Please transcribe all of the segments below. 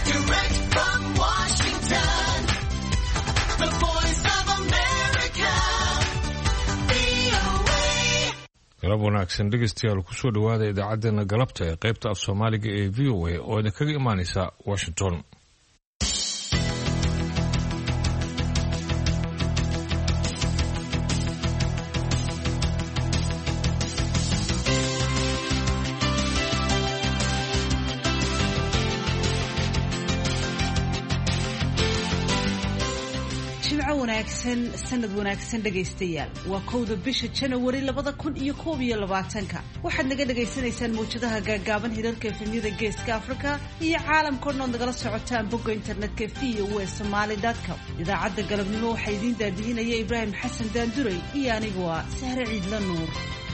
Direct from Washington, the voice of America, VOA. galab wanaagsan dhegeystayaal kusoo dhawaada idaacaddeenna galabta ee qaybta af soomaaliga ee VOA oo idinkaga imaanaysa Washington. sanad wanaagsan dhegaystayaal waa 1 bisha January 2021 waxaad naga dhageysanaysaan muujadaha gaagaaban hirarka efemyada Geeska Afrika iyo caalamka oo nagala socotaan bogga internetka voasomali.com. idaacadda galabnimo waxaa idin daadihinaya Ibraahim Xasan Daanduray iyo anigu waa Sahre Ciidla Nuur.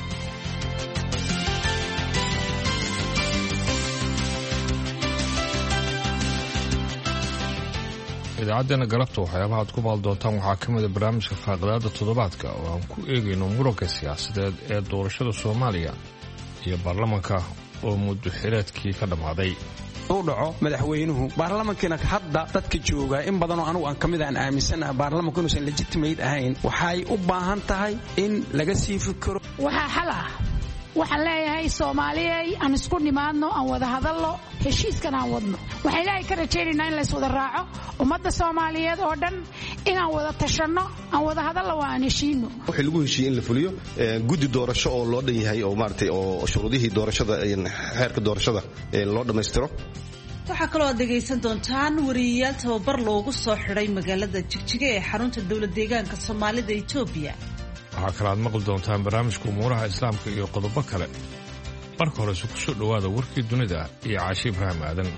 idaacaddeena galabta waxyaabaha aad ku baal doontaan waxaa ka mid a barnaamijka faaqadaada toddobaadka oo aan ku eegayno muranka siyaasadeed ee doorashada Soomaaliya iyo baarlamaanka oo muddo xileedkii ka dhammaaday. uu dhaco madaxweynuhu baarlamaankiina hadda dadka jooga in badan oo anigu aan kamid aan aaminsanahay baarlamaanku inuusan legitimate ahayn waxay u baahan tahay in laga sii fikiro waxaa xal ah waxaan leeyahay Soomaaliyeey aan isku nimaadno aan wada hadalno heshiiskan aan wadno waxay ilaahay ka rajaynaynaa in la is wada raaco ummadda Soomaaliyeed oo dhan inaan wada tashanno aan wada hadalno waan heshiino waxa lagu heshiiyay in la fuliyo guddi doorasho oo loo dhan yahay oo maartay oo shuruudihii doorashada xeerka doorashada loo dhameystiro. waxaa kaloo aad dhegaysan doontaan wariyayaal tababar loogu soo xidhay magaalada Jigjiga ee xarunta dowlad deegaanka Soomaalida Itoobiya. waxaa kale aad maqli doontaan barnaamijka umuuraha islaamka iyo qodobo kale. marka hore ku soo dhawaada warkii dunida iyo Caashi Ibraahim Aadan.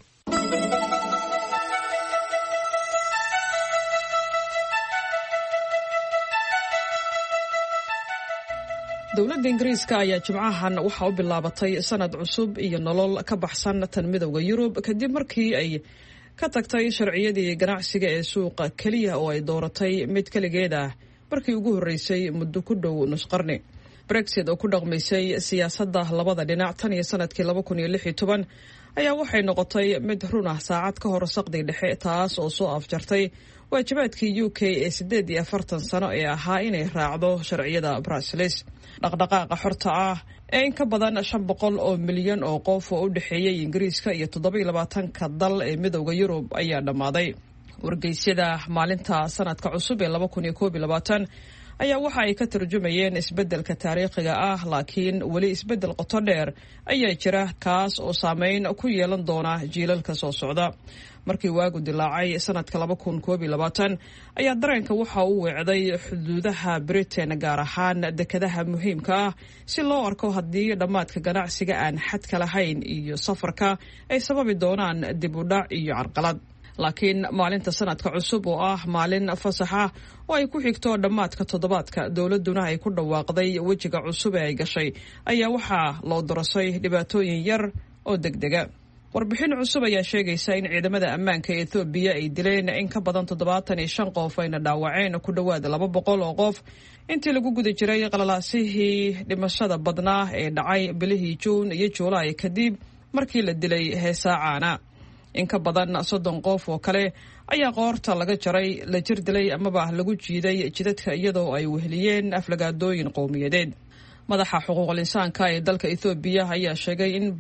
dowladda Ingiriiska ayaa jimcahan waxa u bilaabatay sanad cusub iyo nolol ka baxsan tan midowga Yurub kadib markii ay ka tagtay sharciyadii ganacsiga ee suuqa kaliya oo ay dooratay mid kaligeed ah markii ugu horeysay muddo ku dhow nus qarni. Brexit oo ku dhaqmaysay siyaasadda labada dhinac tan iyo sanadkii 2016 ayaa waxay noqotay mid run ah saacad ka hor saqdi dhexe taas oo soo afjartay waajibaadkii UK ee 48 sano ee ahaa inay raacdo sharciyada Brussels. dhaqdhaqaaqa xorta ah ee in ka badan 500 oo milyan oo qof oo u dhaxeeyay Ingiriiska iyo 27 dal ee midowga Yurub ayaa dhamaaday. wargeysyada maalinta sanadka cusub ee 2021 ayaa waxa ay ka tarjumayeen isbeddelka taariikhiga ah laakiin wali isbeddel qoto dheer ayaa jira kaas oo saameyn ku yeelan doona jiilalka soo socda. markii waagu dilaacay sanadka 2021 ayaa dareenka waxa uu weecday xuduudaha Britain gaar ahaan dekedaha muhiimka ah si loo arko haddii dhammaadka ganacsiga aan xad ka lahayn iyo safarka ay sababi doonaan dib u dhac iyo carqalad. laakiin maalinta sanadka cusub oo ah maalin fasax ah oo ay ku xigto dhammaadka toddobaadka dowladuna ay ku dhawaaqday wejiga cusub ee ay gashay ayaa waxaa loo darasay dhibaatooyin yar oo degdega. warbixin cusub ayaa sheegaysa in ciidamada ammaanka ee Ethiopia ay dileen in ka badan 75 qof ayna dhaawaceen ku dhawaad 200 oo qof intii lagu guda jiray qalalaasihii dhimashada badnaa ee dhacay bilihii Juun iyo Juulaay kadib markii la dilay heesaacana. in ka badan 30 qof oo kale ayaa qoorta laga jaray la jir dilay amaba lagu jiiday jidadka iyadoo ay weheliyeen aflagaadooyin qowmiyadeed. madaxa xuquuqul insaanka ee dalka Ethiopia ayaa sheegay in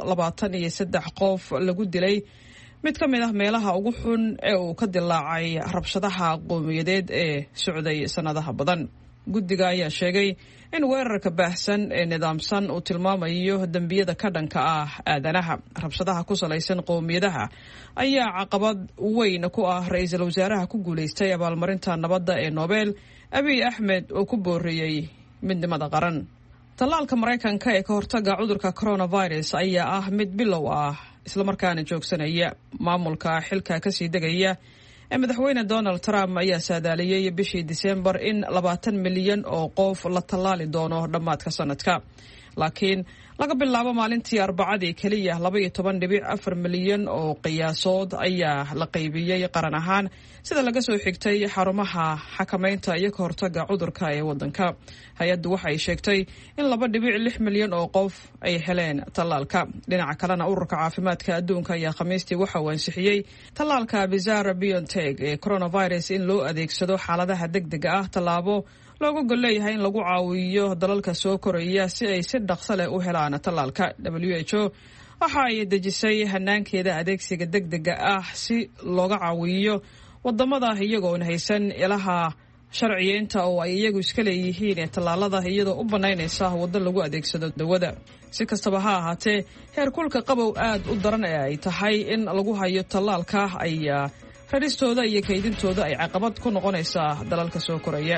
123 qof lagu dilay mid ka mid ah meelaha ugu xun ee uu ka dilaacay rabshadaha qowmiyadeed ee socday sanadaha badan. guddiga ayaa sheegay in weerarka baahsan ee nidaamsan uu tilmaamayo dambiyada ka dhanka ah aadanaha. rabshadaha ku salaysan qowmiyadaha ayaa caqabad weyn ku ah ra'iisul wasaaraha ku guuleystay abaalmarinta nabadda ee Nobel Abiy Ahmed oo ku booriyay midnimada qaran. tallaalka Mareykanka ee ka hortagga cudurka coronavirus ayaa ah mid bilow ah isla markaana joogsanaya. maamulka xilka ka sii degaya ee madaxweyne Donald Trump ayaa saadaaliyay bishii December in 20 milyan oo qof la tallaali doono dhammaadka sanadka. laakiin laga bilaabo maalintii Arbacadii keliya 12.4 milyan oo qiyaasood ayaa la qaybiyey qaran ahaan sida laga soo xigtay xarumaha xakamaynta iyo ka hortagga cudurka ee waddanka. Hay-addu waxay sheegtay in 2.6 milyan oo qof ay heleen tallaalka. Dhinaca kalena ururka caafimaadka adduunka ayaa Khamiistii waxa uu ansixiyey tallaalka Pfizer-BioNTech ee coronavirus in loo adeegsado xaaladaha degdega ah, tallaabo loogu gol leeyahay in lagu caawiyo dalalka soo koraya si ay si dhaqso leh u helaan tallaalka. WHO waxa ay dejisay hanaankeeda adeegsiga degdega ah si looga caawiyo wadamada iyagoon haysan ilaha sharciyeynta oo ay iyagu iska leeyihiin ee tallaalada iyadoo u banaynaysa waddo lagu adeegsado dawada. Si kastaba ha ahaatee, heerkulka qabow aad u daran ee ay tahay in lagu hayo tallaalka ayaa raristooda iyo kaydintooda ay caqabad ku noqonaysaa dalalka soo koraya.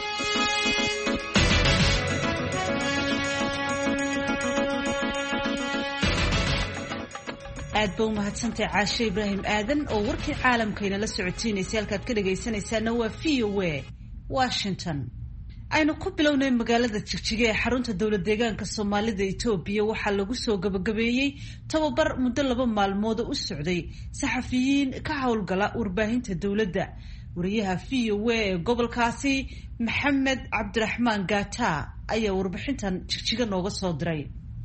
aad ba u mahadsantahay Caashe Ibraahim Aadan oo warkii caalamkayna la socotiinaysay. halkaad ka dhagaysanaysaana waa VOA Washington. aynu ku bilownay magaalada Jigjiga ee xarunta dowlad deegaanka Soomaalida Itoobiya waxaa lagu soo gabagabeeyey tababar muddo 2 maalmood u socday saxafiyiin ka howlgala warbaahinta dowladda. wariyaha VOA ee gobolkaasi Maxamed Cabdiraxmaan Gaata ayaa warbixintan Jigjiga nooga soo diray.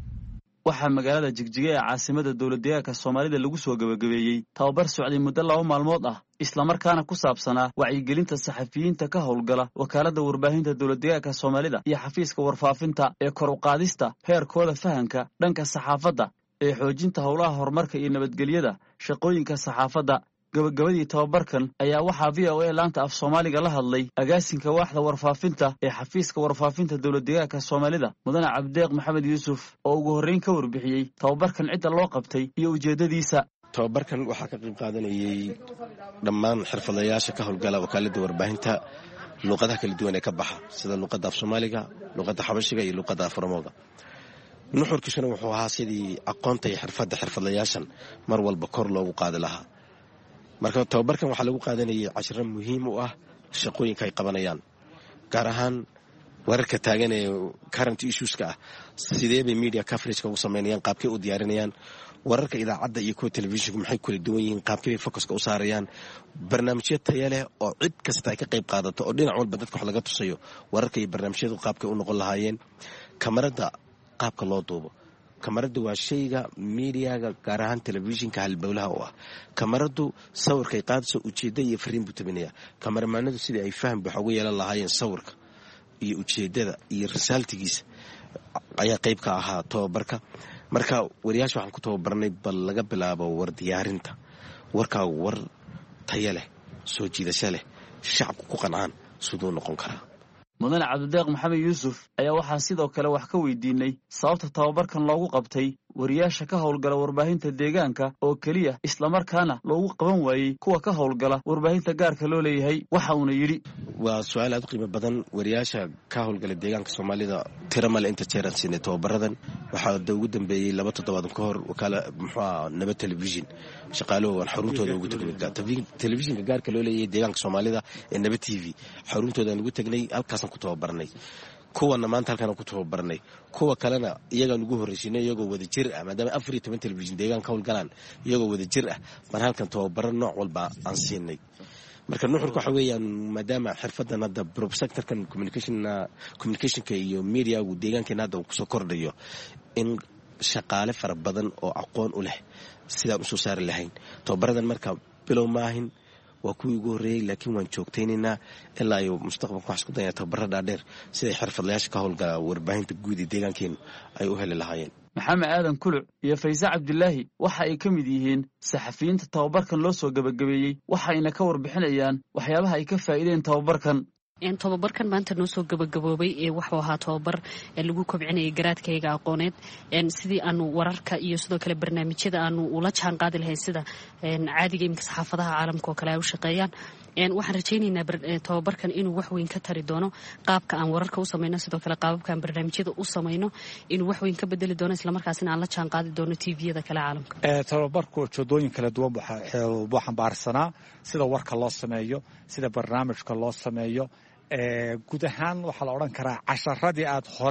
waxaa magaalada Jigjiga ee caasimada dowlad deegaanka Soomaalida lagu soo gabagabeeyey tababar socday muddo 2 maalmood ah, isla markaana ku saabsanaa wacyigelinta saxafiyiinta ka howlgala wakaaladda warbaahinta dowlad deegaanka Soomaalida iyo xafiiska warfaafinta ee kor u qaadista heerkooda fahanka dhanka saxaafadda ee xoojinta howlaha horumarka iyo nabadgelyada shaqooyinka saxaafadda. gabagabadii tababarkan ayaa waxaa VOA laanta af Soomaaliga la hadlay agaasinka waaxda warfaafinta ee xafiiska warfaafinta dowlad deegaanka Soomaalida Mudane Cabdeeq Maxamed Yuusuf oo ugu horreyn ka warbixiyey tababarkan cidda loo qabtay iyo ujeedadiisa. tababarkan waxaa ka qayb qaadanayay dhammaan xirfadlayaasha ka howlgala wakaaladda warbaahinta luqadaha kala duwan ee ka baxa sida luqadda af Soomaaliga, luqadda Xabashiga iyo luqadda Aframooga. nuxurkiisuna wuxuu ahaa sidii aqoonta iyo xirfadlayaashan mar walba kor loogu qaadi lahaa. marka tababarkan waxaa lagu qaadanayay cashiro muhiim u ah shaqooyinka ay qabanayaan, gaar ahaan wararka taagan ee current issueska ah. sidee bay media coverage ugu sameynayaan, qaabkay u diyaarinayaan wararka idaacadda iyo kuwa telefishinka, maxay kula duwan yihiin, qaabkay focuska u saarayaan, barnaamijyo tayo leh oo cid kasta ay ka qayb qaadato oo dhinac walba dadka wax laga tusayo wararka iyo barnaamijyadu qaabkay u noqon lahaayeen. kamarada qaabka loo duubo, kamaradu waa shayga miidiyaga gaar ahaan telefishinka halbowlaha u ah. kamaradu sawirkay qaadayso ujeedda iyo fariin buu tabinayaa. kamaramaanadu sidii ay faham wax ugu yeelan lahaayeen sawirka iyo ujeeddada iyo risaaltigiisa ayaa qayb ka ahaa tababarka. marka wariyaasha waxaan ku tababarnay bal laga bilaabo war diyaarinta, warkaa war tayo leh, soo jiidasho leh, shacabku ku qancaan siduu noqon karaa. Mudane Cabdeeq Maxamed Yuusuf ayaa waxaa sidoo kale wax ka weydiinay sababta tababarkan loogu qabtay wariyaasha ka howlgala warbaahinta deegaanka oo keliya, isla markaana loogu qaban waayey kuwa ka howlgala warbaahinta gaarka loo leeyahay. waxa uuna yidhi waa su-aal aad u qiimo badan. wariyaasha ka howlgala deegaanka Soomaalida tiro male inta jeeran siinay tababaradan. waxaa ugu dambeeyey 2 toddobaad ka hor wakaala Nabad Television shaqaaloowan xaruntooda ugu tagnay telefishinka gaarka loo leeyahay deegaanka Soomaalida ee Nabad TV xaruntooda ugu tagnay, halkaas ku tababarnay. kuwana maanta halkaan ku tababarnay, kuwa kalena iyagaan ugu horreysiinay iyagoo wada jir ah, maadaama 14 telefishin deegaanka howlgalaan iyagoo wada jir ah mar halkan tababaro nooc walba aan siinay. marka nuxurku waxa weeyaan maadaama xirfadan hadda sectorkan communicationka iyo mediagu deegaankeena hadda uu kusoo kordhayo, in shaqaale fara badan oo aqoon u leh sidaan usoo saari lahayn. tababaradan marka bilow maahin, waa kuwii ugu horreeyey, laakiin waan joogtaynaynaa ilaa iyo mustaqbalka waxaan isku dayaa tababaro dhaadheer siday xirfadlayaasha ka howlgala warbaahinta guud ee deegaankeenu ay u heli lahaayeen. Maxamed Aadan Kuluc iyo Faysa Cabdilaahi waxa ay ka mid yihiin saxafiyiinta tababarkan loo soo gabagabeeyey, waxayna ka warbixinayaan waxyaabaha ay ka faa'iideen tababarkan. tababarkan maanta noo soo gabagaboobay wuxuu ahaa tababar lagu kobcinayay garaadkayga aqooneed, sidii aanu wararka iyo sidoo kale barnaamijyada aanu ula jaan qaadi lahayn sida caadiga imika saxaafadaha caalamka oo kale ay u shaqeeyaan. waxaan rajaynaynaa tababarkan inuu wax weyn ka tari doono qaabka aan wararka u samayno, sidoo kale qaababka aan barnaamijyada u samayno inuu wax weyn ka bedeli doono, isla markaasina aan la jaan qaadi doono tviyada kale caalamka. tababarku ujeedooyin kala duwan buu xambaarsanaa, sida warka loo sameeyo, sida barnaamijka loo sameeyo. guud ahaan waxaa la odhan karaa casharadii aad hore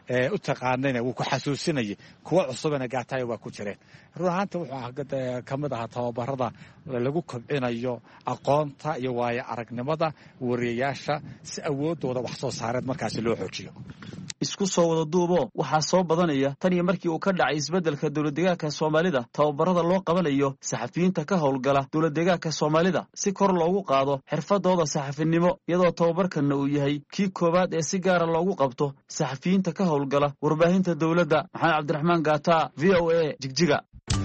u taqaanayna wuu ku xasuusinayay kuwa cusubana gaatayo waa ku jireen run ahaanta wuxuu ka mid ahaa tababarada lagu kobcinayo aqoonta iyo waayo aragnimada wariyayaasha si awoodooda wax soo saareed markaasi loo xoojiyo isku soo wada duubo waxaa soo badanaya tan iyo markii uu ka dhacay isbeddelka dowladdeegaanka soomaalida tababarada loo qabanayo saxafiyiinta ka howlgala dowladdeegaanka soomaalida si kor loogu qaado xirfadooda saxafinimo iyadoo tababarkanna uu yahay kii koowaad ee si gaara loogu qabto saxafiyiinta ka howlgala warbaahinta dowladda maxamed cabdiraxmaan gaata v o a jigjiga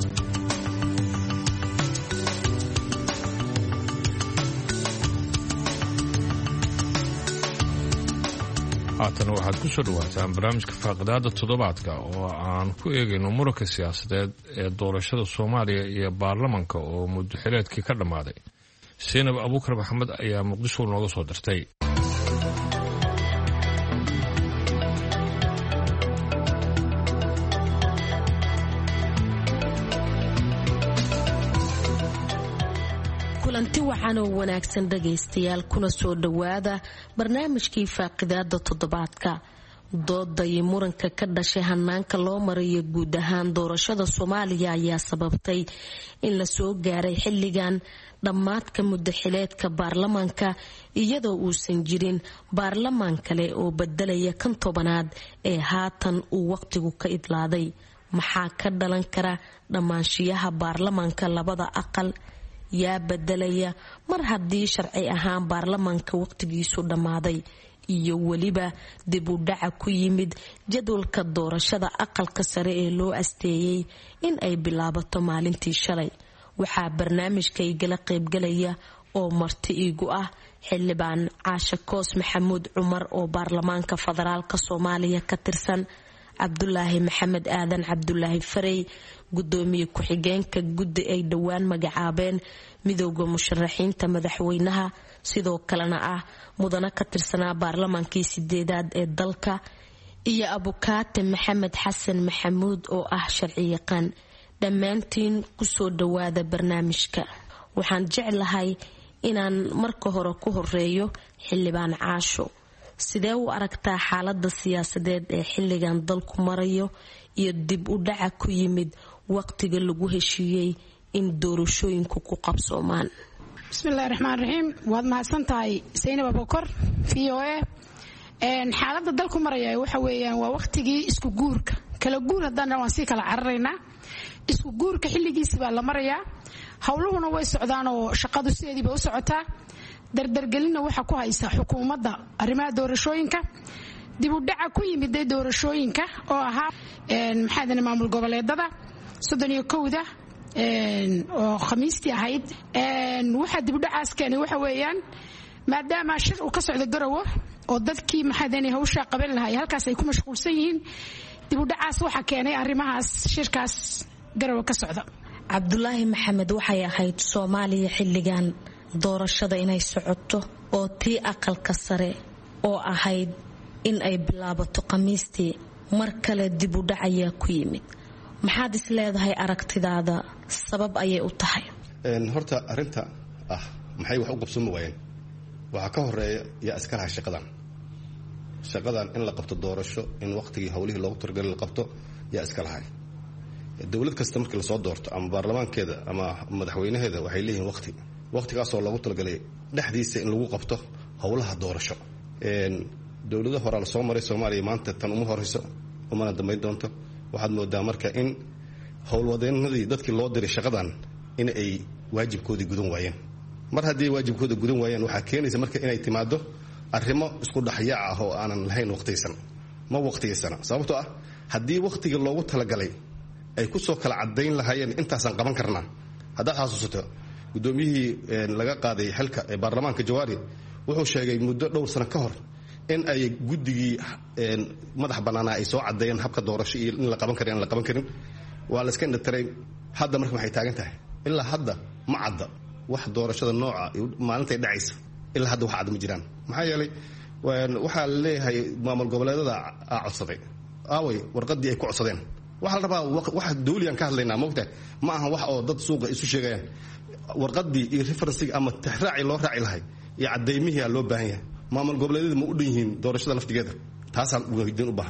haatana waxaad ku soo dhawaataan barnaamijka faaqidaada toddobaadka oo aan ku eegayno muranka siyaasadeed ee doorashada soomaaliya iyo baarlamanka oo muddo xileedkii ka dhammaaday seenab abuukar maxamed ayaa muqdisho nooga soo dirtay. kulanti waxaan oo wanaagsan dhagaystayaal kuna soo dhowaada barnaamijkii faaqidaada toddobaadka dooda iyo muranka ka dhashay hanaanka loo marayo guud ahaan doorashada soomaaliya ayaa sababtay in la soo gaaray xilligan dhammaadka muddaxileedka baarlamaanka iyadoo uusan jirin baarlamaan kale oo bedelaya kan tobanaad ee haatan uu waqtigu ka idlaaday maxaa ka dhalan kara dhammaanshiyaha baarlamaanka labada aqal yaa bedelaya mar haddii sharci ahaan baarlamaanka waqtigiisu dhammaaday iyo weliba dib u dhaca ku yimid jadwalka doorashada aqalka sare ee loo asteeyey in ay bilaabato maalintii shalay waxaa barnaamijka igala qaybgalaya oo marti iigu ah xildhibaan caashe koos maxamuud cumar oo baarlamaanka federaalk soomaaliya ka tirsan cabdulaahi maxamed aadan cabdulaahi farey gudoomiye ku-xigeenka guddi ay dhowaan magacaabeen midowda musharaxiinta madaxweynaha sidoo kalena ah mudane ka tirsanaa baarlamaankii 8aad ee dalka iyo abukaate maxamed xasan maxamuud oo ah sharci yaqaan dhammaantiin kusoo dhowaada barnaamijka waxaan jeclahay inaan marka hore ku horeeyo xildhibaan caasho sidee u aragtaa xaalada siyaasadeed ee xilligan dalku marayo iyo dib u dhaca ku yimid waqtiga lagu heshiiyey in doorashooyinku ku qabsoomaan? bismillahi raxmaan raxiim waad mahadsantahay saynab abukar v o a xaalada dalku maraya waxa weeyaan waa waqtigii isku guurka kala guur haddana waan sii kala cararaynaa isku guurka xilligiisi baa la marayaa howluhuna way socdaan oo shaqadu sideediiba u socotaa dardargelinna waxa ku haysa xukuumadda arrimaha doorashooyinka dib u dhaca ku yimid doorashooyinka oo ahaa maxaadana maamul goboleedada 31da oo khamiistii ahayd waxa dib u dhacaas keenay waxa weeyaan maadaama shir uu ka socdo Garowe oo dadkii maxaadana hawsha qaban lahaay halkaas ay ku mashquulsan yihiin dib u dhacaas waxa keenay arrimahaas shirkaas Garowe ka socda. cabdulaahi maxamed waxay ahayd Soomaaliya xilligan doorashada inay socoto oo tii aqalka sare oo ahayd in ay bilaabato khamiistii mar kale dib u dhac ayaa ku yimid maxaad is leedahay aragtidaada sabab ayay u tahay? horta arinta maxay wax u qabsan waayeen waxa ka horeeya yaa iska laha shaqadan in la qabto doorasho in waqtigii hawlihii loogu talagalay la qabto yaa iska lahay dawlad kasta markii la soo doorto ama baarlamaankeeda ama madaxweynaheeda waxay leeyihiin waqtigaasoo loogu talagalay dhexdiisa in lagu qabto howlaha doorasho dawlado hore la soo maray Soomaaliya maanta tan uma horeyso umana dambeyn doonto waxaad moodaa marka in howlwadeenadii dadkii loo diray shaqadan in ay waajibkoodii gudan waayeen mar haddii waajibkooda gudan waayeen waxaa keenaysa marka inay timaado arrimo isku dhaxyaac ah oo aanan lahayn waqtigiisana sababtoo ah haddii waqtigii loogu talagalay ay ku soo kala cadayn lahaayeen intaasaan qaban karnaa haddaad xasuusato gudoomiyihii laga qaaday xilka ee baarlamaanka Jawaari wuxuu sheegay muddo dhowr sano ka hor in ay guddigii madax banaana ay soo cadeeyeen habka doorasho iyo in la qaban karin la qaban karin waa la iska indhatiray hadda marka waxay taagan tahay ilaa hadda ma cadda wax doorashada nooca maalinta dhacaysa ilaa hadda wax cad ma jiraan maxaa yeelay waxa la leeyahay maamul goboleedada codsaday aaway warqadii ay ku codsadeen waxa la rabaa wax dawliyan ka hadlaynaa moogta ma aha wax oo dad suuqa isu sheegayaan warqadii iyo referencing ama tixraaci loo raaci lahay iyo cadeymihii loo baahan yahay maamul goboleedyada ma u dhan yihiin doorashada laftigeeda taasaan weydiin u baahan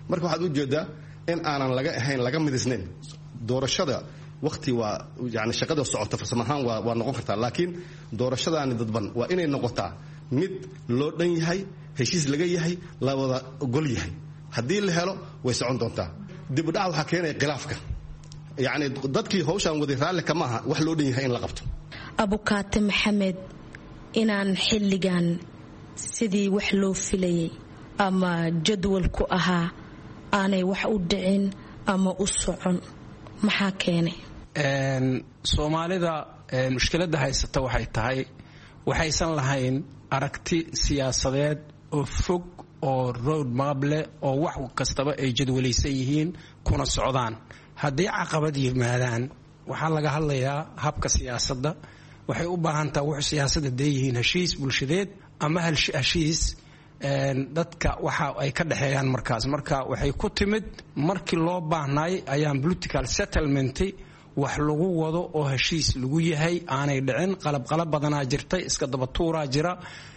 marka waxaad u jeedaa in aanan laga ahayn laga midisnayn doorashada waqti waa yani shaqada socota farsamo ahaan waa noqon kartaa laakiin doorashadaani dadban waa inay noqotaa mid loo dhan yahay heshiis laga yahay la wada ogol yahay haddii la helo way socon doontaa dib u dhac waxaa keenaya khilaafka yacni dadkii hawshaan waday raalli kama aha wax loo dhan yahay in la qabto abukaate maxamed inaan xilligan sidii wax loo filayay ama jadwalku ahaa aanay wax u dhicin ama u socon maxaa keenay soomaalida mushkiladda haysata waxay tahay waxaysan lahayn aragti siyaasadeed oo fog oo road map leh oo wax kastaba ay jadwalaysan yihiin kuna socdaan haddii caqabad yimaadaan waxaa laga hadlayaa habka siyaasadda waxay u baahan tahay wuxuu siyaasadda deeyihiin heshiis bulshadeed ama heshiis dadka waxa ay ka dhexeeyaan markaas marka waxay ku timid markii loo baahnay ayaan political settlement wax lagu wado oo heshiis lagu yahay aanay dhicin qalab badanaa jirtay iska daba tuuraa jira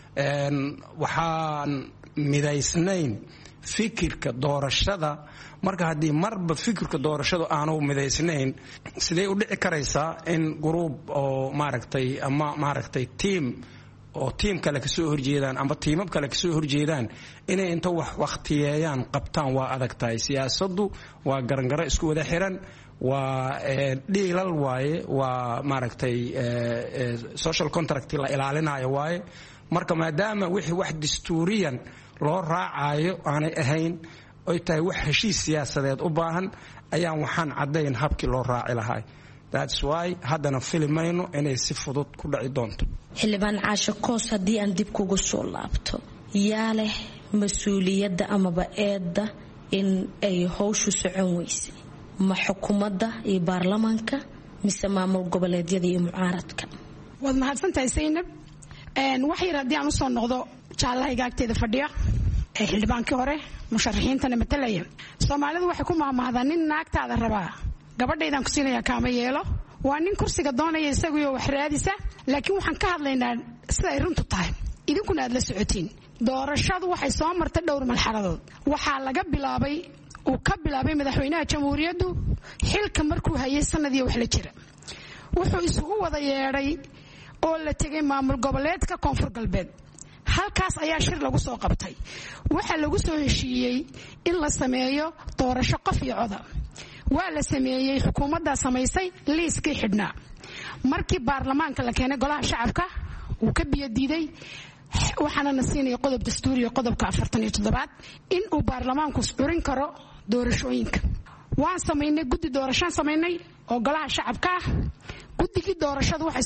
waxaan midaysnayn fikirka doorashada marka haddii marba fikirka doorashadu aanu midaysnayn sidee u dhici karaysaa in gruub oo maaragtay tiim oo tiim kale kasoo horjeedaan ama tiimab kale kasoo horjeedaan inay inta wax waqtiyeeyaan qabtaan waa adag tahay siyaasaddu waa garangaro isku wada xiran waa dhiilal waaye waa maaragtay social contract la ilaalinayo waaye marka maadaama wixii wax dastuuriyan loo raacayo aanay ahayn oy tahay wax heshiis siyaasadeed u baahan ayaan waxaan caddayn habkii loo raaci lahay that's why haddana filimayno inay si fudud ku dhaci doonto xildhibaan caasho koos haddii aan dib kugu soo laabto yaa leh mas-uuliyadda amaba eedda in ay howshu socon weysay ma xukuumadda iyo baarlamaanka mise maamul goboleedyada iyo mucaaradka waad mahadsantahay Saynab wax yar haddii aan usoo noqdo jaalahayga agteeda fadhiya ee xildhibaankii hore musharaxiintana matalaya Soomaalidu waxay ku maahmaahdaa nin naagtaada rabaa gabadhaydan ku siinaya kaama yeelo waa nin kursiga doonaya isagu iyo wax raadisa laakiin waxaan ka hadlaynaa sida ay runtu tahay idinkuna aad la socotiin doorashadu waxay soo martay dhowr marxaladood waxaa laga bilaabay uu ka bilaabay madaxweynaha jamhuuriyaddu xilka markuu hayay sanadii wax la jira wuxuu isugu wada yeedhay oo la tegay maamul goboleedka koonfur galbeed halkaas ayaa shir lagu soo qabtay waxa lagu soo heshiiyey in la sameeyo doorasho qof iyo cod waa la sameeyay xukuumadda samaysay liiskii xidhnaa markii baarlamaanka la keenay golaha shacabka uu ka biyo diiday waxaana na siinaya qodob dastuuri iyo qodobka 47 in uu baarlamaanku curin karo doorashooyinka waan samaynay guddi doorasho samaynay oo golaha shacabka guddigii doorashadu waxay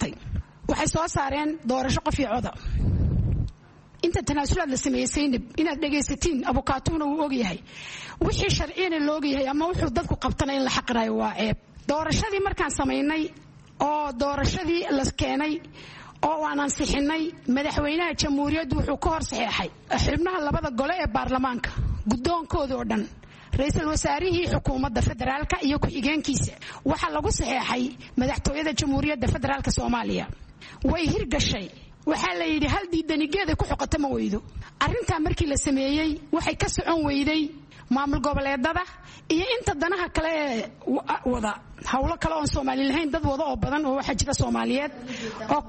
soo saareen doorasho qof iyo cod inta tanaasulaad la sameeyay Saynab inaad dhageysatiin abukaatuna uu og yahay wixii sharciina loo og yahay ama wuxuu dadku qabtana in la xaqirayo waa ceeb doorashadii markaan samaynay oo doorashadii la keenay oo aan ansixinay madaxweynaha jamhuuriyaddu wuxuu ka hor saxeexay xubnaha labada gole ee baarlamaanka gudoonkooda oo dhan ra'iisul wasaarihii xukuumadda federaalka iyo ku-xigeenkiisa waxa lagu saxeexay madaxtooyada jamhuuriyadda federaalka Soomaaliya way hirgashay waxa la yidhi hal diidanigeeda ku xoqata ma weydo arrintaa markii la sameeyay waxay ka socon weyday maamul goboleedada iyo inta danaha kale ee wada hawlo kale oo Soomaali lahayn dad wada oo badan oo waxa jira Soomaaliyeed oo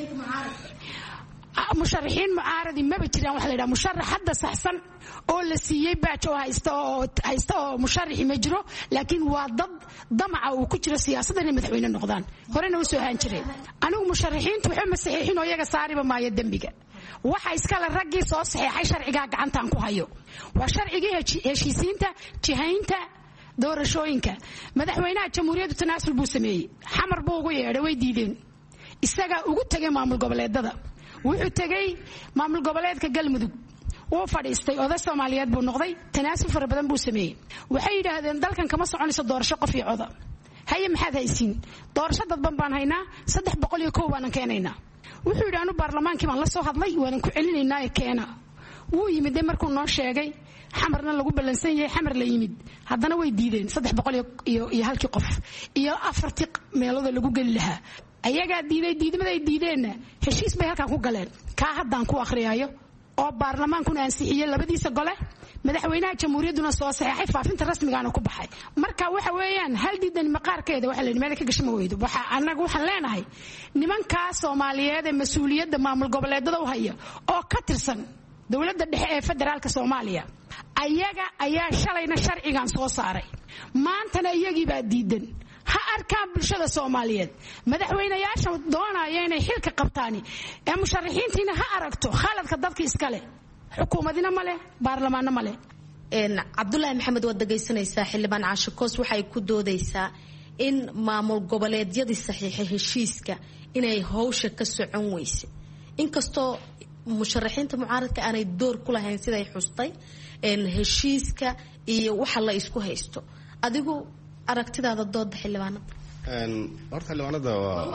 musharaxiin mucaaradi ma jiraan waxa la yiraahdaa musharax hadda saxsan oo la siiyay baajo haysta oo musharaxi ma jiro laakiin waa dad damaca uu ku jiro siyaasadda inay madaxweyne noqdaan horena u soo haan jireen anigu musharaxiintu waxay ma saxiixin oo iyaga saariba maayo dambiga waxa iska la ragii soo saxiixay sharciga gacantaan ku hayo waa sharcigii heshiisiinta jihaynta doorashooyinka madaxweynaha jamhuuriyadda tanaasul buu sameeyay xamar buu ugu yeedhay way diideen isaga ugu tagay maamul goboleedada wuxuu tagay maamul goboleedka galmudug wuu fadhiistay oday Soomaaliyeed buu noqday tanaasul fara badan buu sameeyay waxay yiraahdeen dalkan kama soconayso doorasho qof iyo cod haye maxaad haysiin doorasho dadban baan haynaa 301 baan keenaynaa wuxuu yidhi anu baarlamaankii baan la soo hadlay waan ku celinaynaa keena wuu yimid markuu noo sheegay xamarna lagu balansan yahay xamar la yimid haddana way diideen 300 iyo halkii qof iyo 4 meelood lagu gali lahaa ayaga diiday diidmaday diideen heshiis bay halka ku galeen ka haddaan ku akhriyayo oo baarlamaankuna ansixiyey labadiisa gole madaxweynaha jamhuuriyadduna soo saxeexay faafinta rasmigaana ku baxay marka waxa weeyaan hal diidan maqaarkeeda waxa la yidhi meel ka gashma weydo waxa annagu waxaan leenahay nimankaa Soomaaliyeed ee mas'uuliyadda maamul goboleedada u haya oo ka tirsan dawladda dhexe ee federaalka Soomaaliya ayaga ayaa shalayna sharcigan soo saaray maantana iyagii baa diidan ha arkaan bulshada Soomaaliyeed madaxweynayaasha doonaya inay xilka qabtaani ee musharaxiintiina ha aragto khaladka dadka iskale xukuumadina male baarlamaanna male Cabdullaahi Maxamed wad dhageysanaysaa xildhibaan Caasho Koos waxay ku doodaysaa in maamul goboleedyadii saxiixay heshiiska inay hawsha ka socon weyse inkastoo musharaxiinta mucaaradka aanay door ku lahayn siday xustay heshiiska iyo waxa la isku haysto adigu aragtidaada dooda xildhibaanada horta xildhibaanada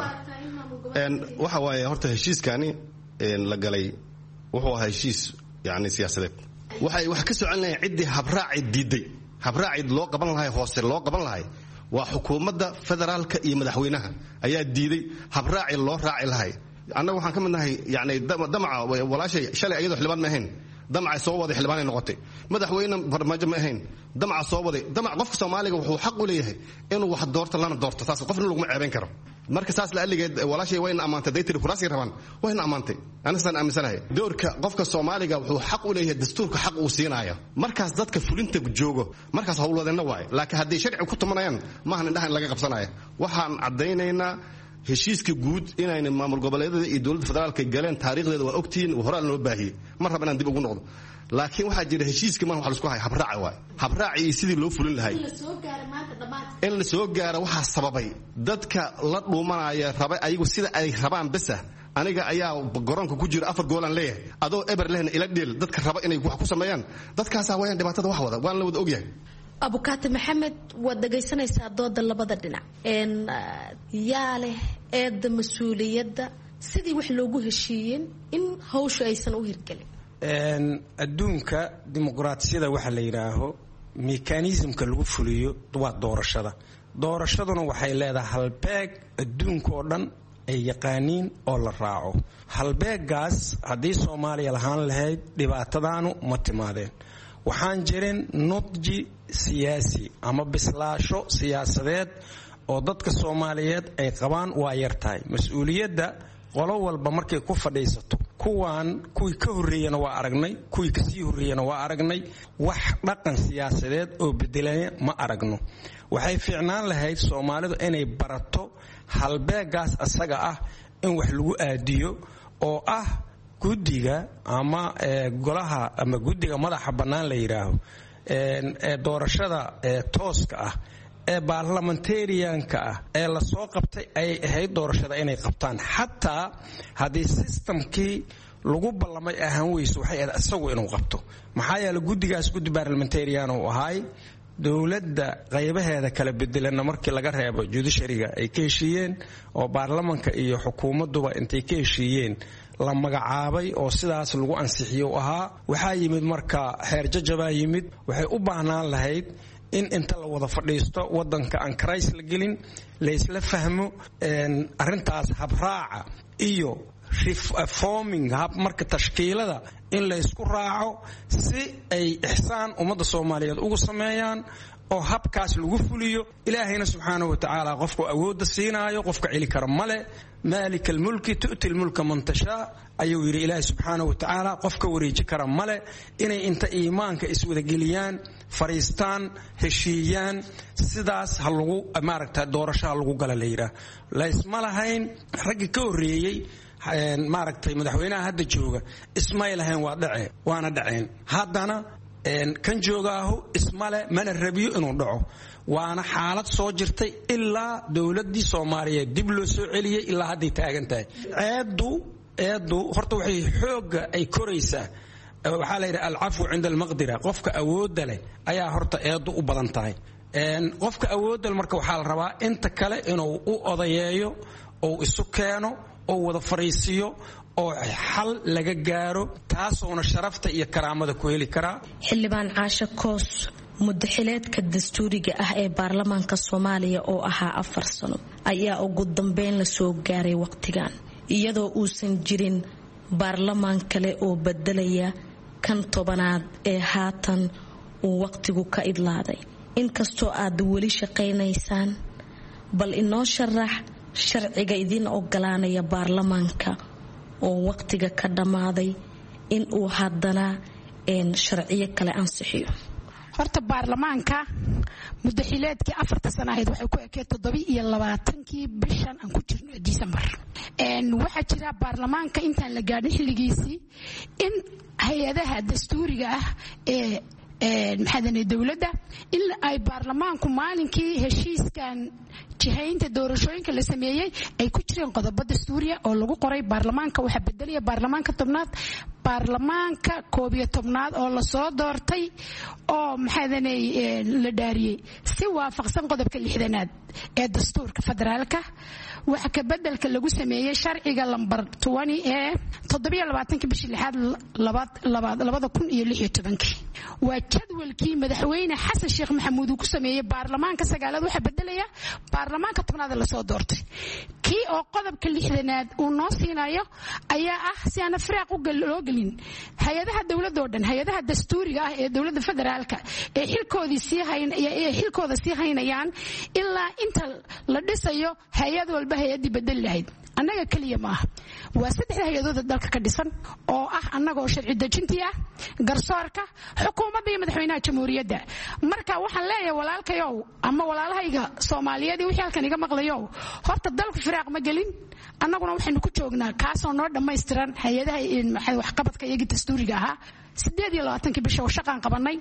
waxa waaye horta heshiiskani la galay wuxuu ahaa heshiis yani siyaasadeed wax ka soconaya ciddii habraaci diiday habraaci loo qaban lahay hoose loo qaban lahay waa xukuumadda federaalka iyo madaxweynaha ayaa diiday habraaci loo raaci lahay annagu waxaan ka mid nahay yani damaca walaashay shalay ayadoo xildhibaan ma ahayn damaca soo waday xildhibaanay noqotay madaxweyne barnaamij ma ahayn damaca soo waday damac qofka Soomaaliga wuxuu xaq u leeyahay inuu wax doorto lana doorto taas qofna lagu ma ceebeen karo marka saas la aligeed walaashay wayna amaantay daytiri kuraasi raban wayna amaantay anasan aaminsanahay doorka qofka Soomaaliga wuxuu xaq u leeyahay dastuurka xaq uu siinayo markaas dadka fulinta joogo markaas hawlwadana waay laakiin haddii sharci ku tumanayaan ma ahan indhahan laga qabsanayo waxaan cadeynaynaa heshiiska guud inayna maamul goboleedyada iyo dawladda federaalka galeen taariikhdeeda waa ogtiin horaal loo baahiyay mar raba inaan dib ugu noqdo laakiin waxaa jira heshiiska ma waxa la isku hay habraaci waay habraaci sidii loo fulin lahay in la soo gaaro waxa sababay dadka la dhuumanaya raba ayagu sida ay rabaan bas aniga ayaa garoonka ku jira 4 gool aan leeyahay adoo eber lehna ila dheel dadka raba inay wax ku sameeyaan dadkaas waayaan dhibaatada wax wada waan la wada ogyahay Abukaati Maxamed wad dhageysanaysaa dooda labada dhinac yaa leh eedda mas'uuliyadda sidii wax loogu heshiiyeen in hawsha aysan u hirgelin adduunka dimuqraadiyada waxa la yiraaho mechanismka lagu fuliyo waa doorashaduna waxay leedahay halbeeg adduunka oo dhan ay yaqaaniin oo la raaco halbeegaas haddii Soomaaliya lahaan lahayd dhibaatadaanu ma timaadeen waxaan jirin nudji siyaasi ama bislaasho siyaasadeed oo dadka Soomaaliyeed ay qabaan waa yartahay mas'uuliyadda qolo walba markay ku fadhiisato kuwii ka horeeyana waa aragnay kuwii ka sii horeeyana waa aragnay wax dhaqan siyaasadeed oo bedelay ma aragno waxay fiicnaan lahayd Soomaalidu inay barato halbeegaas asaga ah in wax lagu aadiyo oo ah guddiga ama golaha ama guddiga madaxa bannaan la yiraaho doorashada tooska ah ee parliamentarianka ah ee la soo qabtay ay ahayd doorashada inay qabtaan xataa haddii systemkii lagu ballamay ahaan weyso waxay ahayd isagu inuu qabto maxaa yeelay guddigaas guddi parliamentarian uu ahaay dawladda qaybaheeda kala bedelana markii laga reebo judiciaryga ay ka heshiiyeen oo baarlamaanka iyo xukuumaduba intay ka heshiiyeen la magacaabay oo sidaas lagu ansixiyo ahaa waxaa yimid marka heer jajaba yimid waxay u baahnaan lahayd in inta la wada fadhiisto wadanka aan karays la gelin la isla fahmo arintaas habraaca iyo reforming hab marka tashkiilada in la isku raaco si ay ihsaan ummadda Soomaaliyeed ugu sameeyaan oo habkaas lagu fuliyo ilaahayna subxaanahu wa ta'ala qofku awood siinaayo qofka cili kara male مالك الملك تؤتي الملك من تشاء ayuu yiri ilaahay subhanahu wa ta'ala qofka wareeji kara male inay inta iimaanka iswada geliyaan fariistaan heshiiyaan sidaas halagu maaragta doorashaha lagu gala leeyra la isma lahayn ragga ka horeeyay maaragtay madaxweynaha hadda jooga ismaail ahayn waana dhaceen haddana kan joogaahu ismale mana rabiyo inuu dhaco waana xaalad soo jirtay ilaa dawladii Soomaaliyeed dib loo soo celiyay ilaa hadda taagan tahay eedu horta waxay xooga ay koraysaa waxa la yiraahdaa al-afwu 'inda al-maqdira qofka awoodda leh ayaa horta eedu u badan tahay qofka awoodda marka waxa la rabaa inta kale inuu u odayeeyo oo isu keeno oo wada fariisiyo oo xal laga gaaro taasoo sharafta iyo karaamada ku heli kara xildhibaan Caasho Koos muddaxileedka dastuuriga ah ee baarlamaanka Soomaaliya oo ahaa 4 sano ayaa ugu dambeyn la soo gaaray waqtigan iyadoo uusan jirin baarlamaan kale oo bedelaya kan 10aad ee haatan uu waqtigu ka idlaaday inkastoo aad weli shaqaynaysaan bal inoo sharax sharciga idin ogolaanaya baarlamaanka oo waqtiga ka dhammaaday in uu haddana sharciyo kale ansixiyo. horta baarlamaanka muddo xileedkii 4 sano ahayd waxay ku ekay 27kii bishan aan ku jirno December waxa jira baarlamaanka intaan la gaadhin xilligiisii in hay'adaha dastuuriga ah ee maxaadane dawladda in ay baarlamaanku maalinkii heshiiskan jihaynta doorashooyinka la sameeyay ay ku jireen qodobo dastuuriya oo lagu qoray baarlamaanka waxa bedelaya baarlamaanka 10aad baarlamaanka 11aad oo la soo doortay oo maxaadane la dhaariyay si waafaqsan qodobka 60aad ee dastuurka federaalka waxa ka bedelka lagu sameeyay sharciga lambar 20 ee 27 bishii 2016 waa jadwalkii madaxweyne xasan sheekh maxamuud uu ku sameeyay baarlamaanka 9aad waxa bedelaya baarlamaanka 10aad la soo doortay kii oo qodobka 60aad uu noo siinayo ayaa ah si aan firaaq u loo gelin hay'adaha dawladda oo dhan hay'adaha dastuuriga ah ee dawladda federaalka ee xilkooda sii haynayaan ilaa inta la dhisayo hay'ad walba hay'adii bedel lahayd annaga kaliya maaha waa 3 hay'adood dalka ka dhisan oo ah annagoo sharci dejintii ah garsoorka xukuumadda iyo madaxweynaha jamhuuriyadda marka waxaan leeyahay walaalkayow ama walaalahayga Soomaaliyeed wixii halkan iga maqlayo horta dalku firaaq ma gelin annaguna waxaynu ku joognaa kaasoo noo dhammaystiran hay'adaha wax qabadka iyaga dastuuriga ah 28 bisha oo shaqaan qabanay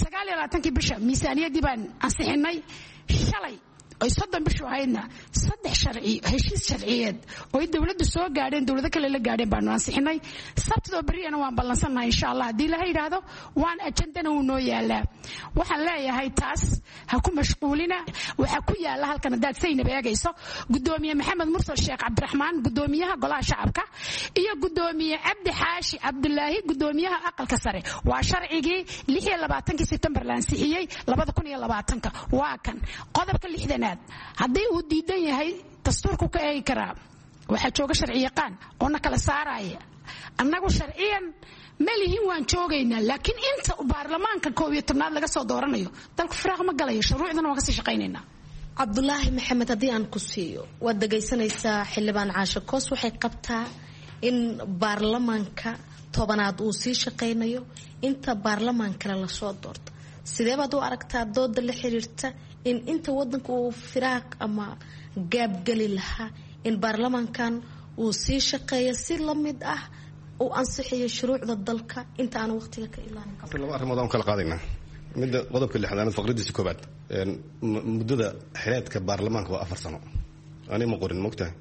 29 bisha miisaaniyadii baan ansixinay shalay ay 30 bishu ahaydna 3 sharci heshiis sharciyeed oo dawladdu soo gaadheen dawlado kale la gaadheen baan ansixinay sabtidoo beriyana waan ballansanahay insha Allah hadii la yiraahdo waan ajandana uu noo yaalaa waxaan leeyahay taas ha ku mashquulina waxa ku yaala halkan dad Saynab eegayso gudoomiye Maxamed Mursal Sheekh Cabdiraxmaan gudoomiyaha golaha shacabka iyo gudoomiye Cabdi Xaashi Cabdullaahi gudoomiyaha aqalka sare waa sharcigii 26 September la ansixiyay 2020 waa kan qodobka 60 haddii uu diidan yahay dastuurku ka eegi karaa waxaa jooga sharci yaqaan oo na kala saaraya annagu sharciyan malihin waan joogaynaa laakiin inta baarlamaanka 11aad laga soo dooranayo dalku firaaq ma galayo shuruucdana waa ka sii shaqaynaynaa. Cabdullaahi Maxamed haddii aan ku siiyo waad dhagaysanaysaa xildhibaan Caasho Koos waxay qabtaa in baarlamaanka 10aad uu sii shaqaynayo inta baarlamaan kale la soo doorto sidee baad u aragtaa dooda la xiriirta in inta wadanka uu firaaq ama gaab gali lahaa in baarlamaankan uu sii shaqeeyo si la mid ah uu ansixiyo shuruucda dalka inta aan waqtiga ka ilaalin karo laba arrimood aan kala qaadayna midda qodobka 6aad faqradiisa koobaad muddada xileedka baarlamaanka waa 4 sano ani ma qorin mogtahay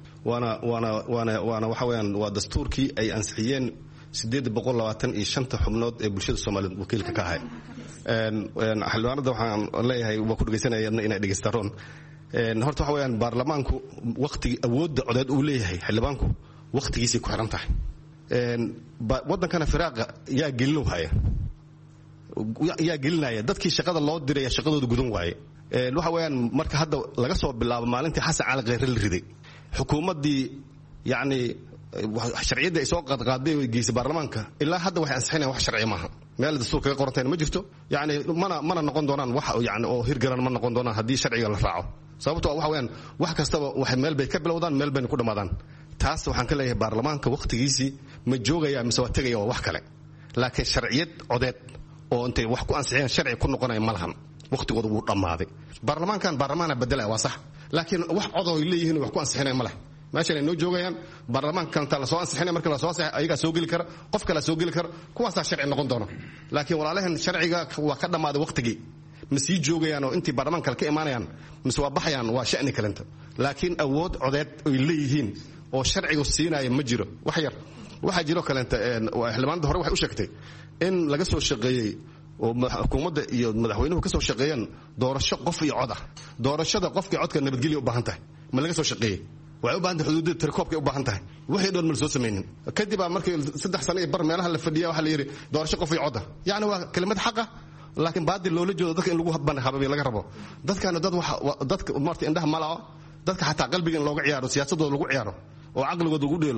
waana waxa weeyaan waa dastuurkii ay ansixiyeen 825 xubnood ee bulshada Soomaaliyeed wakiilka ka ahay xildhibaanada waxaan leeyahay waa ku dhageysanayna inay dhageystaroon horta waxa weeyaan baarlamaanku waqti awoodda codeed uu leeyahay xildhibaanku waqtigiisa ku xiran tahay wadankana firaaqa yaa gelinaya dadkii shaqada loo diray shaqadooda gudan waaye waxa weeyaan marka hadda laga soo bilaabo maalintii Xasan Cali Khayre la riday xukuumadii yaani sharciyada ay soo qaaday geesay baarlamaanka ilaa hadda waxay ansixinayaan wax sharci maaha meel dastuur kaga qorantayn ma jirto yaani mana noqon doonaan wax yaani oo hirgalan ma noqon doonaan hadii sharciga la raaco sababtoo waxa weeyaan wax kastaba wax meel bay ka bilowdaan meel bay ku dhamaadaan taas waxaan ka leeyahay baarlamaanka waqtigiisii ma joogaya mise waa tagaya wax kale laakiin sharciyad codeed oo intay wax ku ansixiyaan sharci ku noqonay ma lahan waqtigooda wuu dhamaaday baarlamaankan baarlamaana bedelay waa sax laakiin wax codow leeyihiin wax ku ansixinay ma laha meesha ay noo joogayaan baarlamaankan ta la soo ansixinay marka la soo saxay ayaga soo gali kara qof kale soo gali kara kuwaas sharci noqon doona laakiin walaalahan sharciga waa ka dhamaaday waqtigii ma sii joogayaan oo intii baarlamaanka ka imaanayaan mise waa baxayaan waa shaqni kalenta laakiin awood codeed ay leeyihiin oo sharcigu siinaya ma jiro wax yar waxa jiro kalenta xildhibaanada hore waxay u sheegtay in laga soo shaqeeyay oo xukuumadda iyo madaxweynuhu ka soo shaqeeyaan doorasho qof iyo cod ah doorashada qofkii codka nabadgelyo u baahan tahay ma laga soo shaqeeyay waxay u baahan tahay xuduudda tirkoobka u baahan tahay wixii dhan ma soo sameeynin kadib markii 3 sano bar meelaha la fadhiya waxa la yiri doorasho qof iyo cod ah yaani waa kelimad xaq ah laakiin baadil loo la jeedo dadka in lagu habay laga rabo dadkana dadka martii indhaha malaa dadka xataa qalbiga in looga ciyaaro siyaasadooda lagu ciyaaro oo aqligooda ugu dheelo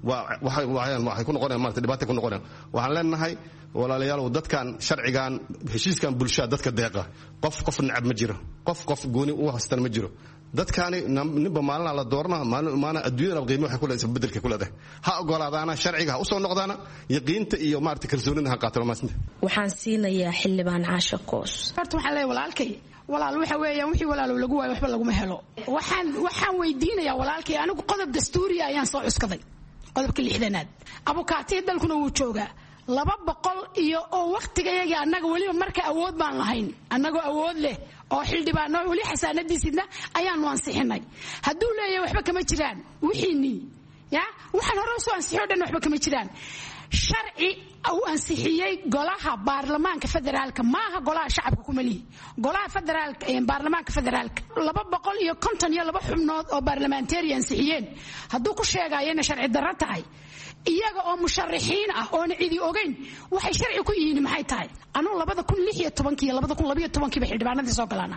waxay ku noqonayaan maarata dhibaatay ku noqonayaan waxaan leenahay walaalayaal dadkan sharcigan heshiiskan bulshada dadka deeqa qof nacab ma jiro qof gooni u haystan ma jiro dadkaani ninba maalina la doorana maalina adduunyada qiimo waxay ku leedahay bedelka ku leedahay ha ogolaadaana sharciga ha u soo noqdaana yaqiinta iyo maarata kalsoonida ha qaataan maasna waxaan siinayaa xildhibaan Caasha Koos horta waxaan leeyahay walaalkay walaal waxa weeyaan wixii walaal lagu waayo waxba laguma helo waxaan weydiinayaa walaalkay anigu qodob dastuuri ayaan soo cuskaday qodobka 6aad abukaatiga dalkuna wuu joogaa 200 iyo oo waqtigayaga annaga waliba marka awood baan lahayn annagoo awood leh oo xildhibaano wali xasaanadiisina ayaanu ansixinay hadduu leeyahay waxba kama jiraan wixiini waxaan hore soo ansixiyo dhan waxba kama jiraan sharci uu ansixiyay golaha baarlamaanka federaalka maaha golaha shacabka kumalihi golaha federaalka ee baarlamaanka federaalka 252 xubnood oo baarlamaanteeri ansixiyeen hadduu ku sheegayeen sharci darro tahay iyaga oo musharaxiin ah oo cidi ogeyn waxay sharci ku yihiin maxay tahay anuu 2016 iyo 2012 ba xildhibaanadii soo galaana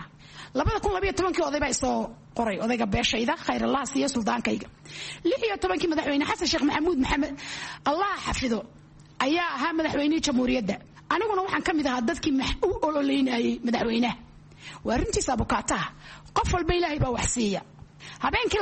2012 oday baa soo qoray odayga beeshayda khayrullah iyo sultaankayga 16 madaxweyne xasan sheekh maxamuud maxamed allah xafido ayaa ahaa madaxweynihii jamhuuriyadda aniguna waxaan ka mid ahaa dadkii u ololeynayay madaxweynaha waa runtiisa abukaataha qof walba ilaahay baa wax siiya habeenkii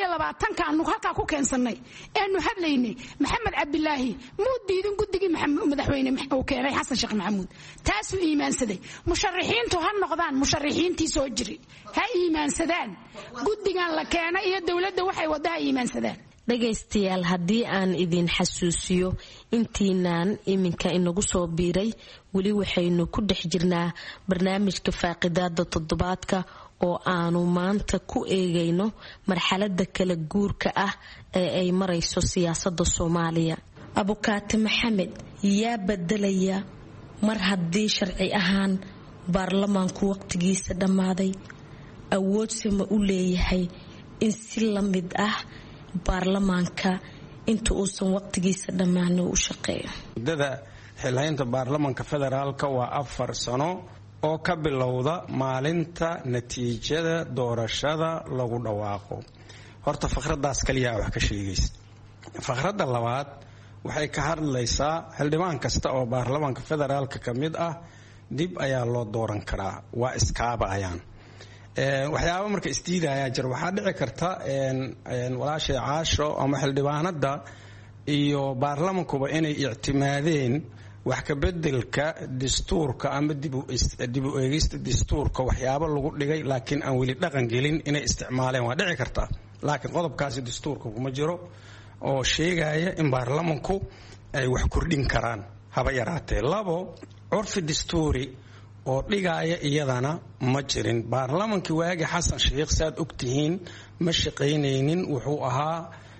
220 aanu halkaa ku keensanay eenu hadlaynay maxamed cabdilaahi muu diidin guddigii madaxweyne uu keenay xasan sheekh maxamuud taasuu iimaansaday musharaxiintu ha noqdaan musharaxiintii soo jiri ha iimaansadaan guddigan la keenay iyo dawladda waxay wadaha iimaansadaan dhagaystayaal haddii aan idin xasuusiyo intiinaan iminka inagu soo biiray weli waxaynu ku dhex jirnaa barnaamijka faaqidaada toddobaadka oo aanu maanta ku eegayno marxaladda kala guurka ah ee ay marayso siyaasadda Soomaaliya abukaati maxamed yaa bedelaya mar haddii sharci ahaan baarlamaanku waqtigiisa dhammaaday awoodsama u leeyahay in si la mid ah baarlamaanka inta uusan waqtigiisa dhammaan u shaqeeyo muddada xilhaynta baarlamaanka federaalka waa 4 sano oo ka bilowda maalinta natiijada doorashada lagu dhawaaqo horta faqradaas kaliya wax ka sheegaysa faqradda labaad waxay ka hadlaysaa xildhibaan kasta oo baarlamaanka federaalka kamid ah dib ayaa loo dooran karaa waa iskaaba ayaan waxyaabo marka isdiidaya jir waxaa dhici karta walaashay Caasho ama xildhibaanada iyo baarlamaankuba inay ictimaadeen wax ka bedelka dastuurka ama dib u eegista dastuurka waxyaabo lagu dhigay laakiin aan weli dhaqan gelin inay isticmaaleen waa dhici karta laakiin qodobkaasi dastuurka kuma jiro oo sheegaya in baarlamaanku ay wax kordhin karaan haba yaraatee labo curfi dastuuri oo dhigaya iyadana ma jirin baarlamaankii waagi xasan sheekh saad ogtihiin ma shaqaynaynin wuxuu ahaa